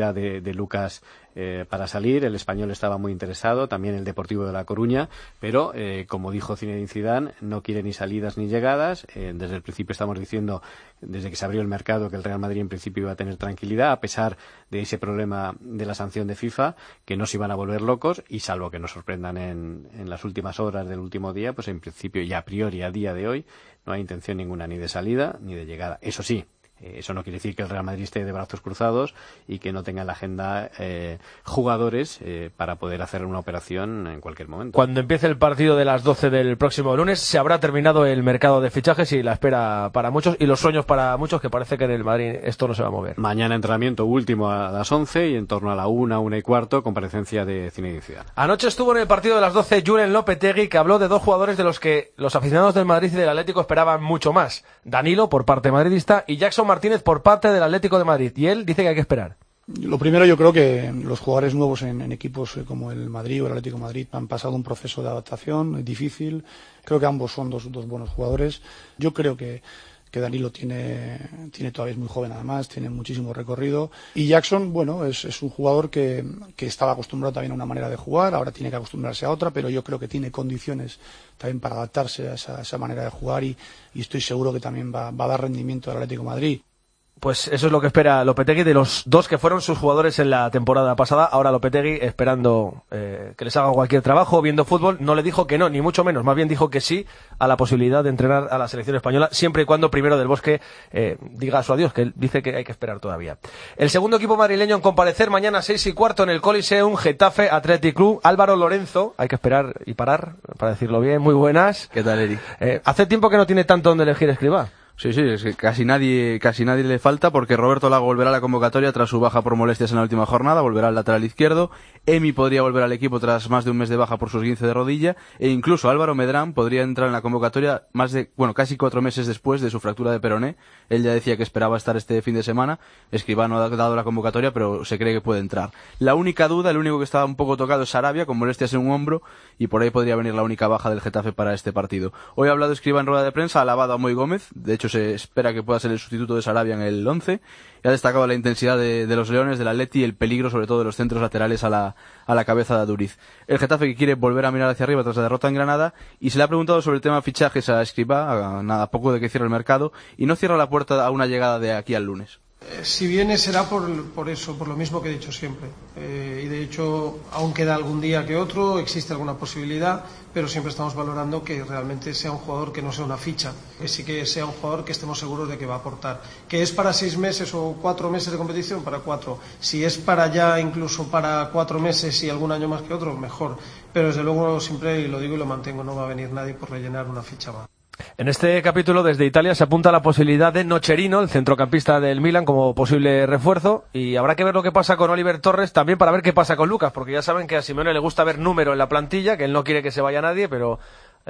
de Lucas para salir. El Español estaba muy interesado, también el Deportivo de La Coruña, pero como dijo Zinedine Zidane, no quiere ni salidas ni llegadas. Desde el principio estamos diciendo, desde que se abrió el mercado, que el Real Madrid en principio iba a tener tranquilidad, a pesar de ese problema de la sanción de FIFA, que no se iban a volver locos, y salvo que nos sorprendan en las últimas horas del último día, pues en principio y a priori a día de hoy no hay intención ninguna ni de salida ni de llegada. Eso sí, eso no quiere decir que el Real Madrid esté de brazos cruzados y que no tenga en la agenda jugadores para poder hacer una operación en cualquier momento. Cuando empiece el partido de las 12 del próximo lunes se habrá terminado el mercado de fichajes y la espera para muchos y los sueños para muchos, que parece que en el Madrid esto no se va a mover. Mañana entrenamiento último a las 11 y en torno a la 1:15 comparecencia de Zinedine Zidane. Anoche estuvo en el partido de las 12 Julen Lopetegui, que habló de dos jugadores de los que los aficionados del Madrid y del Atlético esperaban mucho más: Danilo por parte madridista y Jackson Martínez por parte del Atlético de Madrid, y él dice que hay que esperar. Lo primero, yo creo que los jugadores nuevos en equipos como el Madrid o el Atlético de Madrid han pasado un proceso de adaptación difícil. Creo que ambos son dos buenos jugadores. Yo creo que Danilo tiene todavía, es muy joven además, tiene muchísimo recorrido. Y Jackson, bueno, es un jugador que estaba acostumbrado también a una manera de jugar, ahora tiene que acostumbrarse a otra, pero yo creo que tiene condiciones también para adaptarse a esa manera de jugar y estoy seguro que también va a dar rendimiento al Atlético de Madrid. Pues eso es lo que espera Lopetegui de los dos que fueron sus jugadores en la temporada pasada. Ahora Lopetegui esperando que les haga cualquier trabajo, viendo fútbol. No le dijo que no, ni mucho menos. Más bien dijo que sí a la posibilidad de entrenar a la selección española, siempre y cuando Primero del Bosque diga su adiós, que él dice que hay que esperar todavía. El segundo equipo madrileño en comparecer mañana 6:15 en el Coliseum, Getafe Athletic Club. Álvaro Lorenzo, hay que esperar y parar, para decirlo bien. Muy buenas. ¿Qué tal, Eric? Hace tiempo que no tiene tanto donde elegir Escribá. Sí, es que casi nadie le falta, porque Roberto Lago volverá a la convocatoria tras su baja por molestias en la última jornada, volverá al lateral izquierdo. Emi podría volver al equipo tras más de un mes de baja por su esguince de rodilla, e incluso Álvaro Medrán podría entrar en la convocatoria casi 4 meses después de su fractura de peroné. Él ya decía que esperaba estar este fin de semana. Escribá no ha dado la convocatoria, pero se cree que puede entrar. La única duda, el único que estaba un poco tocado es Sarabia, con molestias en un hombro, y por ahí podría venir la única baja del Getafe para este partido. Hoy ha hablado Escribá en rueda de prensa, ha alabado a Moy Gómez, de hecho se espera que pueda ser el sustituto de Sarabia en el 11, y ha destacado la intensidad de los Leones, del Atleti, y el peligro sobre todo de los centros laterales a la cabeza de Aduriz. El Getafe, que quiere volver a mirar hacia arriba tras la derrota en Granada, y se le ha preguntado sobre el tema fichajes a Escribá, a poco de que cierre el mercado, y no cierra la puerta a una llegada de aquí al lunes. Si viene será por eso, por lo mismo que he dicho siempre. Y de hecho, aún queda algún día que otro, existe alguna posibilidad, pero siempre estamos valorando que realmente sea un jugador que no sea una ficha, que sí que sea un jugador que estemos seguros de que va a aportar. Que es para 6 meses o 4 meses de competición, para 4. Si es para ya, incluso para 4 meses y algún año más que otro, mejor. Pero desde luego siempre, y lo digo y lo mantengo, no va a venir nadie por rellenar una ficha más. En este capítulo, desde Italia, se apunta la posibilidad de Nocerino, el centrocampista del Milan, como posible refuerzo, y habrá que ver lo que pasa con Oliver Torres, también para ver qué pasa con Lucas, porque ya saben que a Simeone le gusta ver número en la plantilla, que él no quiere que se vaya nadie, pero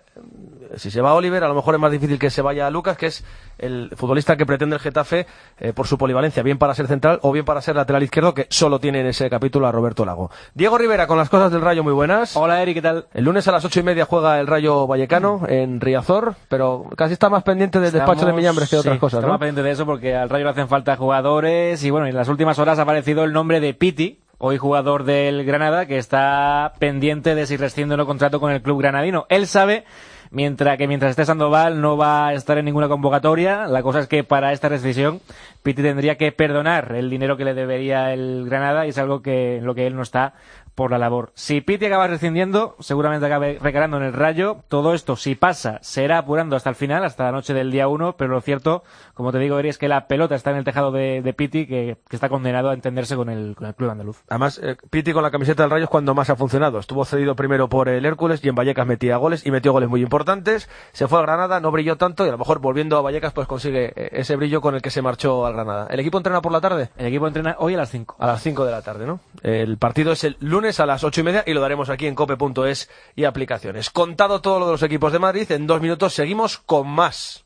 si se va Oliver, a lo mejor es más difícil que se vaya Lucas, que es el futbolista que pretende el Getafe por su polivalencia, bien para ser central o bien para ser lateral izquierdo, que solo tiene en ese capítulo a Roberto Lago. Diego Rivera, con las cosas del Rayo, muy buenas. Hola, Eric, ¿qué tal? El lunes a las 8:30 juega el Rayo Vallecano en Riazor, pero casi está más pendiente del despacho de Miñambres que de otras cosas, ¿no? Está más pendiente de eso, porque al Rayo le hacen falta jugadores, y bueno, en las últimas horas ha aparecido el nombre de Piti, hoy jugador del Granada, que está pendiente de si rescinde o no contrato con el club granadino. Él sabe mientras esté Sandoval no va a estar en ninguna convocatoria. La cosa es que para esta rescisión Piti tendría que perdonar el dinero que le debería el Granada, y es algo en lo que él no está por la labor. Si Piti acaba rescindiendo, seguramente acabe recalando en el Rayo. Todo esto, si pasa, será apurando hasta el final, hasta la noche del día 1, pero lo cierto, como te digo, Eri, es que la pelota está en el tejado de Piti, que está condenado a entenderse con el club andaluz. Además, Piti con la camiseta del Rayo es cuando más ha funcionado. Estuvo cedido primero por el Hércules y en Vallecas metía goles, y metió goles muy importantes. Se fue a Granada, no brilló tanto, y a lo mejor volviendo a Vallecas pues consigue ese brillo con el que se marchó al Granada. ¿El equipo entrena por la tarde? El equipo entrena hoy a las 5. A las 5 de la tarde, ¿no? El partido es el lunes a las 8:30 y lo daremos aquí en cope.es y aplicaciones. Contado todo lo de los equipos de Madrid, en 2 minutos seguimos con más.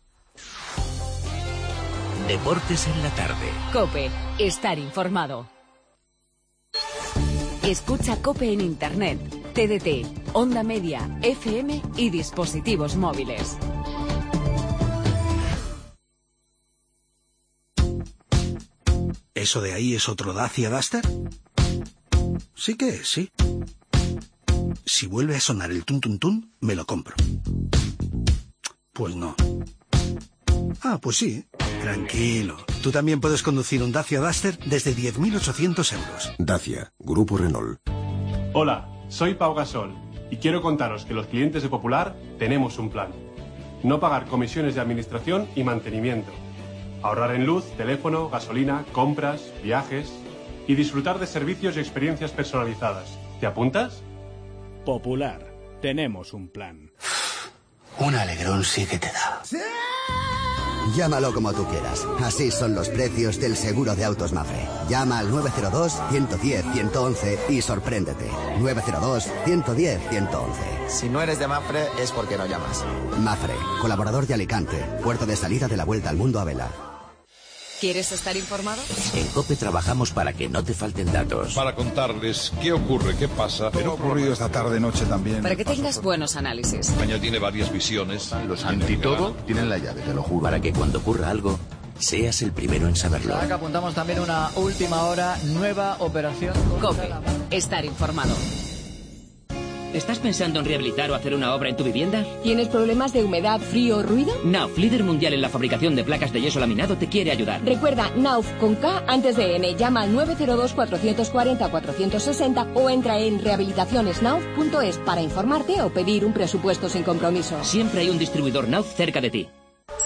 Deportes en la tarde. Cope, estar informado. Escucha Cope en Internet, TDT, Onda Media, FM y dispositivos móviles. ¿Eso de ahí es otro Dacia Duster? sí que es, sí. Si vuelve a sonar el tun tun tun, me lo compro. Pues no. Ah, pues sí. Tranquilo. Tú también puedes conducir un Dacia Duster desde 10.800 euros. Dacia, Grupo Renault. Hola, soy Pau Gasol y quiero contaros que los clientes de Popular tenemos un plan. No pagar comisiones de administración y mantenimiento. Ahorrar en luz, teléfono, gasolina, compras, viajes y disfrutar de servicios y experiencias personalizadas. ¿Te apuntas? Popular, tenemos un plan. Un alegrón sí que te da. Llámalo como tú quieras. Así son los precios del seguro de autos Mafre. Llama al 902-110-111 y sorpréndete. 902-110-111. Si no eres de Mafre es porque no llamas. Mafre, colaborador de Alicante, puerto de salida de la Vuelta al Mundo a vela. ¿Quieres estar informado? En COPE trabajamos para que no te falten datos. Para contarles qué ocurre, qué pasa. Pero ha ocurrido esta tarde-noche también. Para que tengas buenos análisis. España tiene varias visiones. Los antitodo tienen la llave, te lo juro. Para que cuando ocurra algo, seas el primero en saberlo. Acá apuntamos también una última hora, nueva operación. COPE. Estar informado. ¿Estás pensando en rehabilitar o hacer una obra en tu vivienda? ¿Tienes problemas de humedad, frío o ruido? Nauf, líder mundial en la fabricación de placas de yeso laminado, te quiere ayudar. Recuerda, Nauf con K antes de N. Llama al 902-440-460 o entra en rehabilitacionesnauf.es para informarte o pedir un presupuesto sin compromiso. Siempre hay un distribuidor Nauf cerca de ti.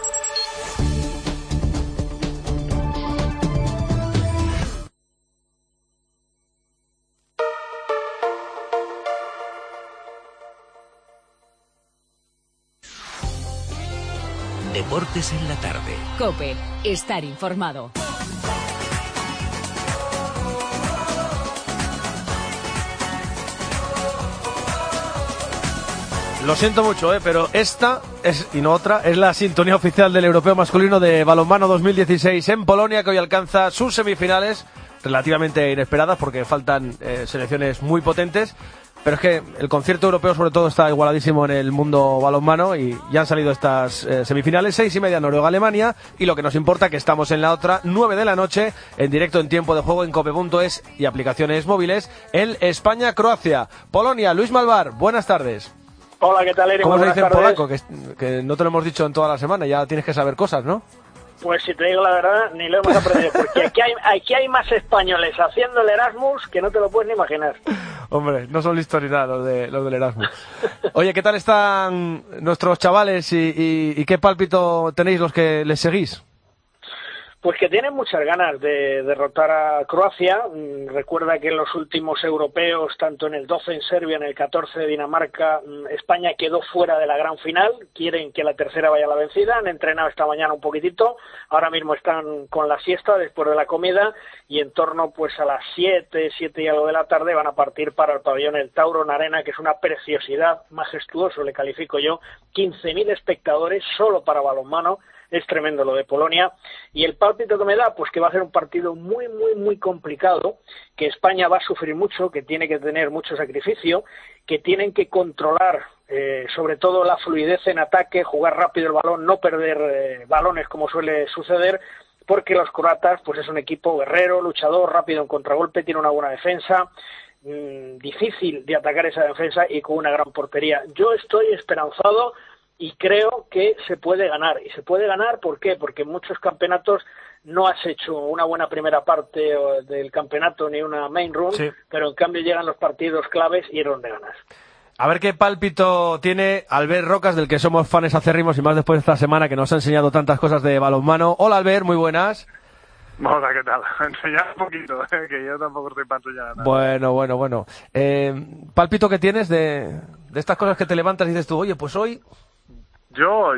Deportes en la tarde. COPE. Estar informado. Lo siento mucho, pero esta es, y no otra, es la sintonía oficial del Europeo Masculino de Balonmano 2016 en Polonia, que hoy alcanza sus semifinales, relativamente inesperadas porque faltan selecciones muy potentes. Pero es que el concierto europeo sobre todo está igualadísimo en el mundo balonmano y ya han salido estas semifinales, 6:30 Noruega-Alemania, y lo que nos importa que estamos en la otra, 9 de la noche, en directo en tiempo de juego en cope.es y aplicaciones móviles, el España-Croacia. Polonia, Luis Malvar, buenas tardes. Hola, ¿qué tal, Eric? ¿Cómo se dice en tardes. polaco? Que no te lo hemos dicho en toda la semana, ya tienes que saber cosas, ¿no? Pues si te digo la verdad, ni lo hemos aprendido, porque aquí hay más españoles haciendo el Erasmus que no te lo puedes ni imaginar. Hombre, no son listos ni nada los del Erasmus. Oye, ¿qué tal están nuestros chavales y qué pálpito tenéis los que les seguís? Pues que tienen muchas ganas de derrotar a Croacia. Recuerda que en los últimos europeos, tanto en el 12 en Serbia, en el 14 de Dinamarca, España quedó fuera de la gran final. Quieren que la tercera vaya a la vencida. Han entrenado esta mañana un poquitito. Ahora mismo están con la siesta después de la comida y en torno pues a las 7 y algo de la tarde van a partir para el pabellón El Tauro en Arena, que es una preciosidad, majestuoso le califico yo. 15.000 espectadores solo para balonmano. Es tremendo lo de Polonia. Y el pálpito que me da, pues que va a ser un partido muy, muy, muy complicado, que España va a sufrir mucho, que tiene que tener mucho sacrificio, que tienen que controlar sobre todo la fluidez en ataque, jugar rápido el balón, no perder balones como suele suceder, porque los croatas pues es un equipo guerrero, luchador, rápido en contragolpe, tiene una buena defensa, difícil de atacar esa defensa y con una gran portería. Yo estoy esperanzado y creo que se puede ganar. ¿Y se puede ganar por qué? Porque en muchos campeonatos no has hecho una buena primera parte del campeonato ni una main run, sí, pero en cambio llegan los partidos claves y es donde ganas. A ver qué pálpito tiene Albert Rocas, del que somos fans acérrimos y más después de esta semana que nos ha enseñado tantas cosas de balonmano. Hola Albert, muy buenas. Hola, ¿qué tal? Enseñar un poquito, que yo tampoco estoy para enseñar nada. Bueno. ¿Pálpito que tienes de estas cosas que te levantas y dices tú, oye, pues hoy... Yo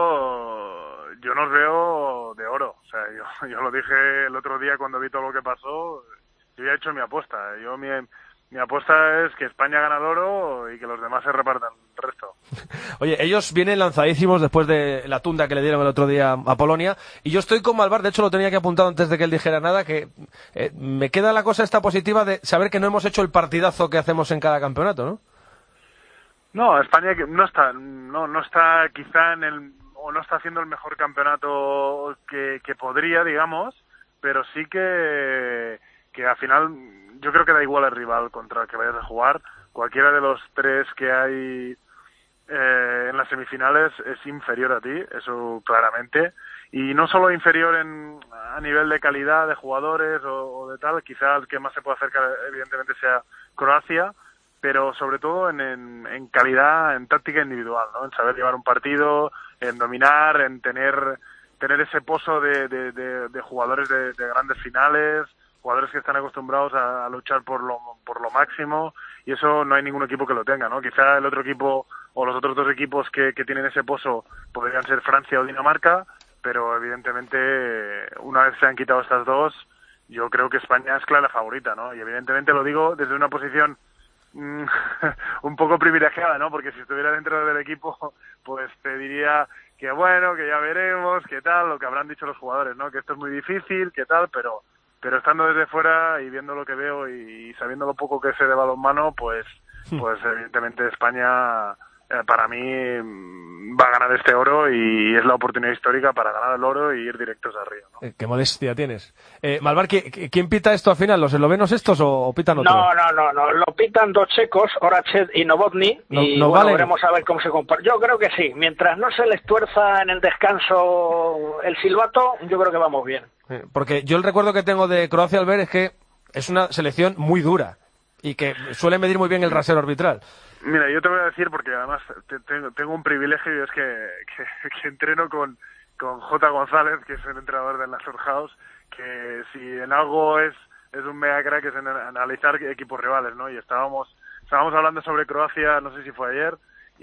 nos veo de oro. O sea, yo lo dije el otro día cuando vi todo lo que pasó. Yo ya he hecho mi apuesta. Mi apuesta es que España gana el oro y que los demás se repartan el resto. Oye, ellos vienen lanzadísimos después de la tunda que le dieron el otro día a Polonia. Y yo estoy con Malvar, de hecho lo tenía que apuntado antes de que él dijera nada, que me queda la cosa esta positiva de saber que no hemos hecho el partidazo que hacemos en cada campeonato, ¿no? No, España no está quizá no está haciendo el mejor campeonato que podría, digamos, pero sí que al final yo creo que da igual el rival contra el que vayas a jugar. Cualquiera de los 3 que hay en las semifinales es inferior a ti, eso claramente. Y no solo inferior a nivel de calidad de jugadores o de tal, quizá el que más se puede acercar evidentemente sea Croacia, pero sobre todo en calidad, en táctica individual, ¿no? En saber llevar un partido, en dominar, en tener ese pozo de jugadores de grandes finales, jugadores que están acostumbrados a luchar por lo máximo, y eso no hay ningún equipo que lo tenga, ¿no? Quizá el otro equipo o los otros 2 equipos que tienen ese pozo podrían ser Francia o Dinamarca, pero evidentemente una vez se han quitado estas 2, yo creo que España es clara favorita, ¿no? Y evidentemente lo digo desde una posición un poco privilegiada, ¿no? Porque si estuviera dentro del equipo, pues te diría que bueno, que ya veremos, que tal, lo que habrán dicho los jugadores, ¿no? Que esto es muy difícil, que tal, pero estando desde fuera y viendo lo que veo y sabiendo lo poco que sé de balonmano, pues evidentemente España para mí va a ganar este oro y es la oportunidad histórica para ganar el oro y ir directos arriba, ¿no? Qué modestia tienes. Malvar, ¿quién pita esto al final? ¿Los eslovenos estos o pitan otro? No, lo pitan 2 checos, Horacek y Novotny, y veremos a ver cómo se compara. Yo creo que sí, mientras no se les tuerza en el descanso el silbato, yo creo que vamos bien. Porque yo el recuerdo que tengo de Croacia al ver es que es una selección muy dura y que suele medir muy bien el rasero arbitral. Mira, yo te voy a decir, porque además tengo un privilegio, y es que entreno con J. González, que es el entrenador del Nassau House, que si en algo es un mega crack es en analizar equipos rivales, ¿no? Y estábamos hablando sobre Croacia, no sé si fue ayer,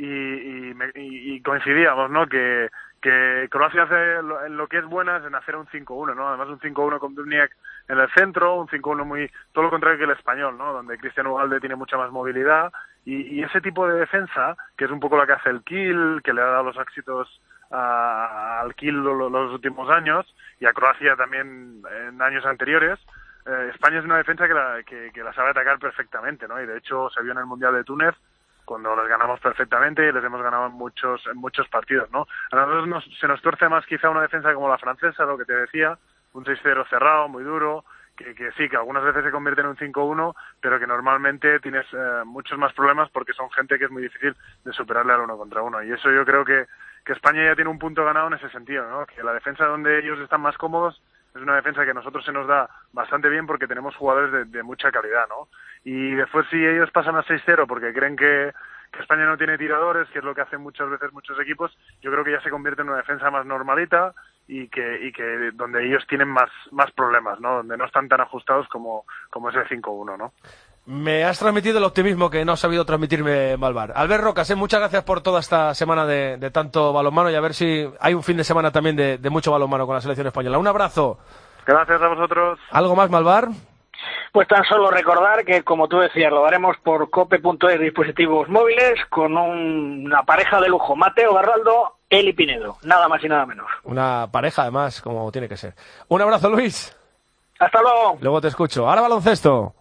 y coincidíamos, ¿no? Que Croacia hace lo que es buena es en hacer un 5-1, ¿no? Además un 5-1 con Dubnjak en el centro, un 5-1 todo lo contrario que el español, ¿no? Donde Cristian Ugalde tiene mucha más movilidad y ese tipo de defensa, que es un poco la que hace el Kiel, que le ha dado los éxitos al Kiel los últimos años y a Croacia también en años anteriores. España es una defensa que la sabe atacar perfectamente, ¿no? Y de hecho se vio en el Mundial de Túnez cuando les ganamos perfectamente y les hemos ganado en muchos partidos, ¿no? A nosotros se nos tuerce más quizá una defensa como la francesa, lo que te decía, un 6-0 cerrado, muy duro, que sí, que algunas veces se convierte en un 5-1, pero que normalmente tienes muchos más problemas porque son gente que es muy difícil de superarle al 1 contra 1. Y eso yo creo que España ya tiene un punto ganado en ese sentido, ¿no? Que la defensa donde ellos están más cómodos es una defensa que a nosotros se nos da bastante bien porque tenemos jugadores de mucha calidad, ¿no? Y después si ellos pasan a 6-0 porque creen que España no tiene tiradores, que es lo que hacen muchas veces muchos equipos, yo creo que ya se convierte en una defensa más normalita y que donde ellos tienen más problemas, ¿no? Donde no están tan ajustados como ese 5-1, ¿no? Me has transmitido el optimismo que no has sabido transmitirme, Malvar. Albert Rocas, muchas gracias por toda esta semana de tanto balonmano y a ver si hay un fin de semana también de mucho balonmano con la selección española. Un abrazo. Gracias a vosotros. ¿Algo más, Malvar? Pues tan solo recordar que, como tú decías, lo daremos por cope.es dispositivos móviles con una pareja de lujo, Mateo Garraldo, Eli Pinedo, nada más y nada menos. Una pareja, además, como tiene que ser. Un abrazo, Luis. Hasta luego. Luego te escucho. Ahora baloncesto.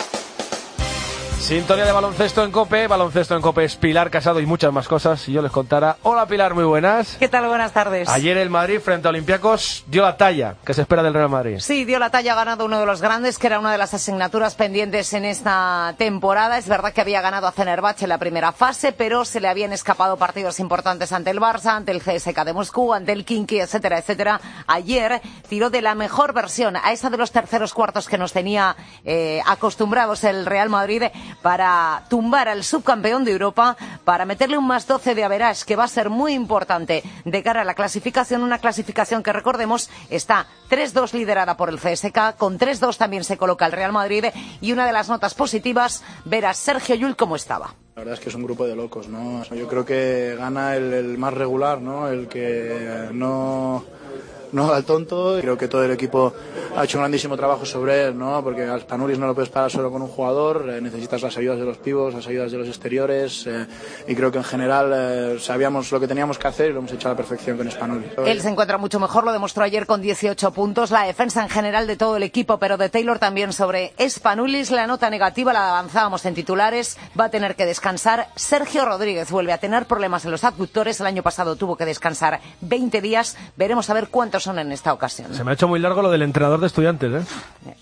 Sintonía de baloncesto en COPE es Pilar Casado y muchas más cosas. Si yo les contara. Hola Pilar, muy buenas. ¿Qué tal? Buenas tardes. Ayer el Madrid frente a Olympiacos dio la talla que se espera del Real Madrid. Sí, dio la talla, ha ganado uno de los grandes, que era una de las asignaturas pendientes en esta temporada. Es verdad que había ganado a Fenerbahce en la primera fase, pero se le habían escapado partidos importantes ante el Barça, ante el CSKA de Moscú, ante el Khimki, etcétera, etcétera. Ayer tiró de la mejor versión, a esa de los terceros cuartos que nos tenía acostumbrados el Real Madrid, para tumbar al subcampeón de Europa, para meterle un más 12 de average, que va a ser muy importante de cara a la clasificación, una clasificación que, recordemos, está 3-2 liderada por el CSKA, con 3-2 también se coloca el Real Madrid, y una de las notas positivas, ver a Sergio Llull como estaba. La verdad es que es un grupo de locos, ¿no? Yo creo que gana el más regular, ¿no? El que no haga el tonto. Creo que todo el equipo ha hecho un grandísimo trabajo sobre él, ¿no? Porque al Spanulis no lo puedes parar solo con un jugador, necesitas las ayudas de los pibos, las ayudas de los exteriores, y creo que en general sabíamos lo que teníamos que hacer y lo hemos hecho a la perfección con Spanulis. Él se encuentra mucho mejor, lo demostró ayer con 18 puntos, la defensa en general de todo el equipo, pero de Taylor también sobre Spanulis. La nota negativa la avanzábamos en titulares, va a tener que descansar. Sergio Rodríguez vuelve a tener problemas en los abductores, el año pasado tuvo que descansar 20 días, veremos a ver cuántos son en esta ocasión. Se me ha hecho muy largo lo del entrenador de Estudiantes, ¿eh?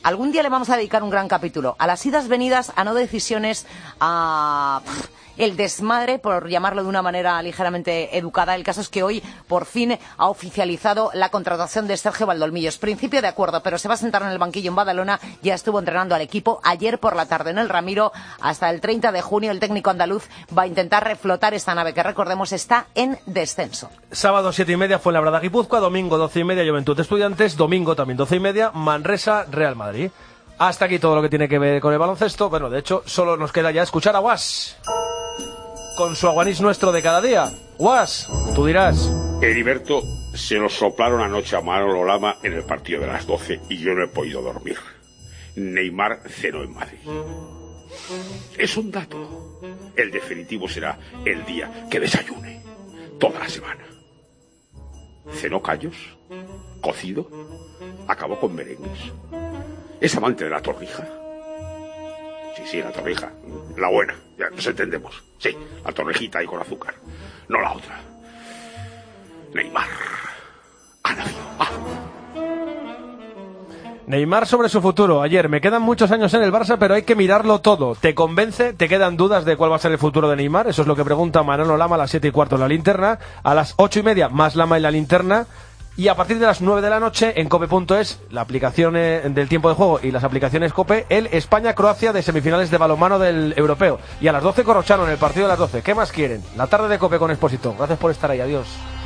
algún día le vamos a dedicar un gran capítulo a las idas venidas, a no decisiones, a el desmadre, por llamarlo de una manera ligeramente educada. El caso es que hoy por fin ha oficializado la contratación de Sergio Valdolmillos. Principio de acuerdo, pero se va a sentar en el banquillo en Badalona. Ya estuvo entrenando al equipo ayer por la tarde en el Ramiro. Hasta el 30 de junio el técnico andaluz va a intentar reflotar esta nave que, recordemos, está en descenso. Sábado 7:30 Fuenlabrada Guipúzcoa, domingo 12:30 Juventud Estudiantes, domingo también 12:30 Manresa Real Madrid. Hasta aquí todo lo que tiene que ver con el baloncesto. Bueno, de hecho, solo nos queda ya escuchar a Guas con su aguanís nuestro de cada día. Guas, tú dirás. Heriberto, se lo soplaron anoche a Manolo Lama en el partido de las 12 y yo no he podido dormir. Neymar cenó en Madrid. Es un dato. El definitivo será el día que desayune. Toda la semana. Cenó callos, cocido, acabó con merengues. Es amante de la torrija. Sí, la torrija, la buena, ya nos entendemos. Sí, la torrejita ahí con azúcar, no la otra. Neymar ha nacido. Neymar sobre su futuro. Ayer, me quedan muchos años en el Barça, pero hay que mirarlo todo. ¿Te convence? ¿Te quedan dudas de cuál va a ser el futuro de Neymar? Eso es lo que pregunta Manolo Lama a las 7:15 en La Linterna. A las 8:30 más Lama en La Linterna. Y a partir de las 9 de la noche, en cope.es, la aplicación del tiempo de juego y las aplicaciones Cope, el España-Croacia de semifinales de balonmano del europeo. Y a las 12 Corrochano en el partido de las 12. ¿Qué más quieren? La tarde de Cope con Expósito. Gracias por estar ahí. Adiós.